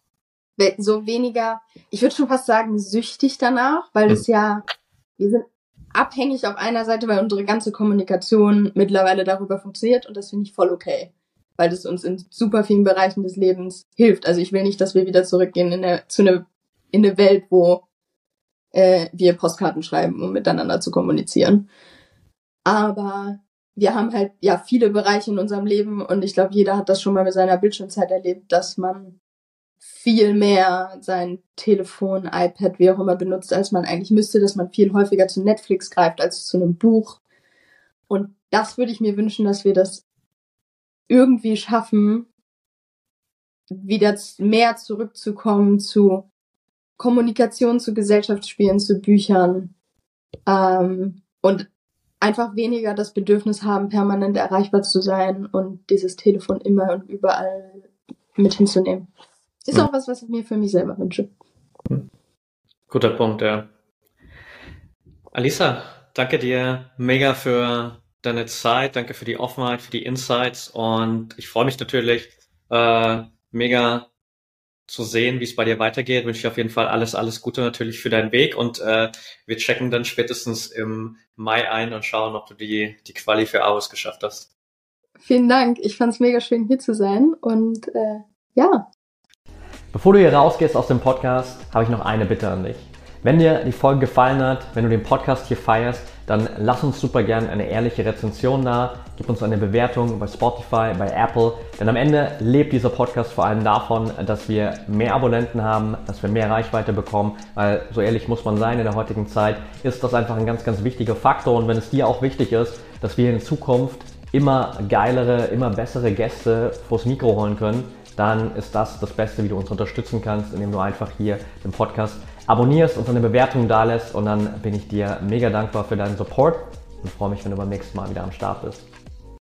S1: so weniger, ich würde schon fast sagen, süchtig danach, weil es ja, wir sind abhängig auf einer Seite, weil unsere ganze Kommunikation mittlerweile darüber funktioniert und das finde ich voll okay, weil das uns in super vielen Bereichen des Lebens hilft. Also ich will nicht, dass wir wieder zurückgehen in eine Welt, wo wir Postkarten schreiben, um miteinander zu kommunizieren. Aber wir haben halt ja viele Bereiche in unserem Leben und ich glaube, jeder hat das schon mal mit seiner Bildschirmzeit erlebt, dass man viel mehr sein Telefon, iPad, wie auch immer benutzt, als man eigentlich müsste, dass man viel häufiger zu Netflix greift als zu einem Buch. Und das würde ich mir wünschen, dass wir das irgendwie schaffen, wieder mehr zurückzukommen zu Kommunikation, zu Gesellschaftsspielen, zu Büchern und einfach weniger das Bedürfnis haben, permanent erreichbar zu sein und dieses Telefon immer und überall mit hinzunehmen. Ist auch was ich mir für mich selber wünsche.
S3: Guter Punkt, ja. Alisa, danke dir mega für deine Zeit, danke für die Offenheit, für die Insights und ich freue mich natürlich mega zu sehen, wie es bei dir weitergeht. Wünsche ich auf jeden Fall alles Gute natürlich für deinen Weg und wir checken dann spätestens im Mai ein und schauen, ob du die Quali für AOS geschafft hast.
S1: Vielen Dank. Ich fand es mega schön, hier zu sein und ja.
S4: Bevor du hier rausgehst aus dem Podcast, habe ich noch eine Bitte an dich. Wenn dir die Folge gefallen hat, wenn du den Podcast hier feierst, dann lass uns super gerne eine ehrliche Rezension da, gib uns eine Bewertung bei Spotify, bei Apple, denn am Ende lebt dieser Podcast vor allem davon, dass wir mehr Abonnenten haben, dass wir mehr Reichweite bekommen, weil so ehrlich muss man sein, in der heutigen Zeit ist das einfach ein ganz, ganz wichtiger Faktor und wenn es dir auch wichtig ist, dass wir in Zukunft immer geilere, immer bessere Gäste vors Mikro holen können, dann ist das Beste, wie du uns unterstützen kannst, indem du einfach hier den Podcast abonnierst und eine Bewertung dalässt und dann bin ich dir mega dankbar für deinen Support und freue mich, wenn du beim nächsten Mal wieder am Start bist.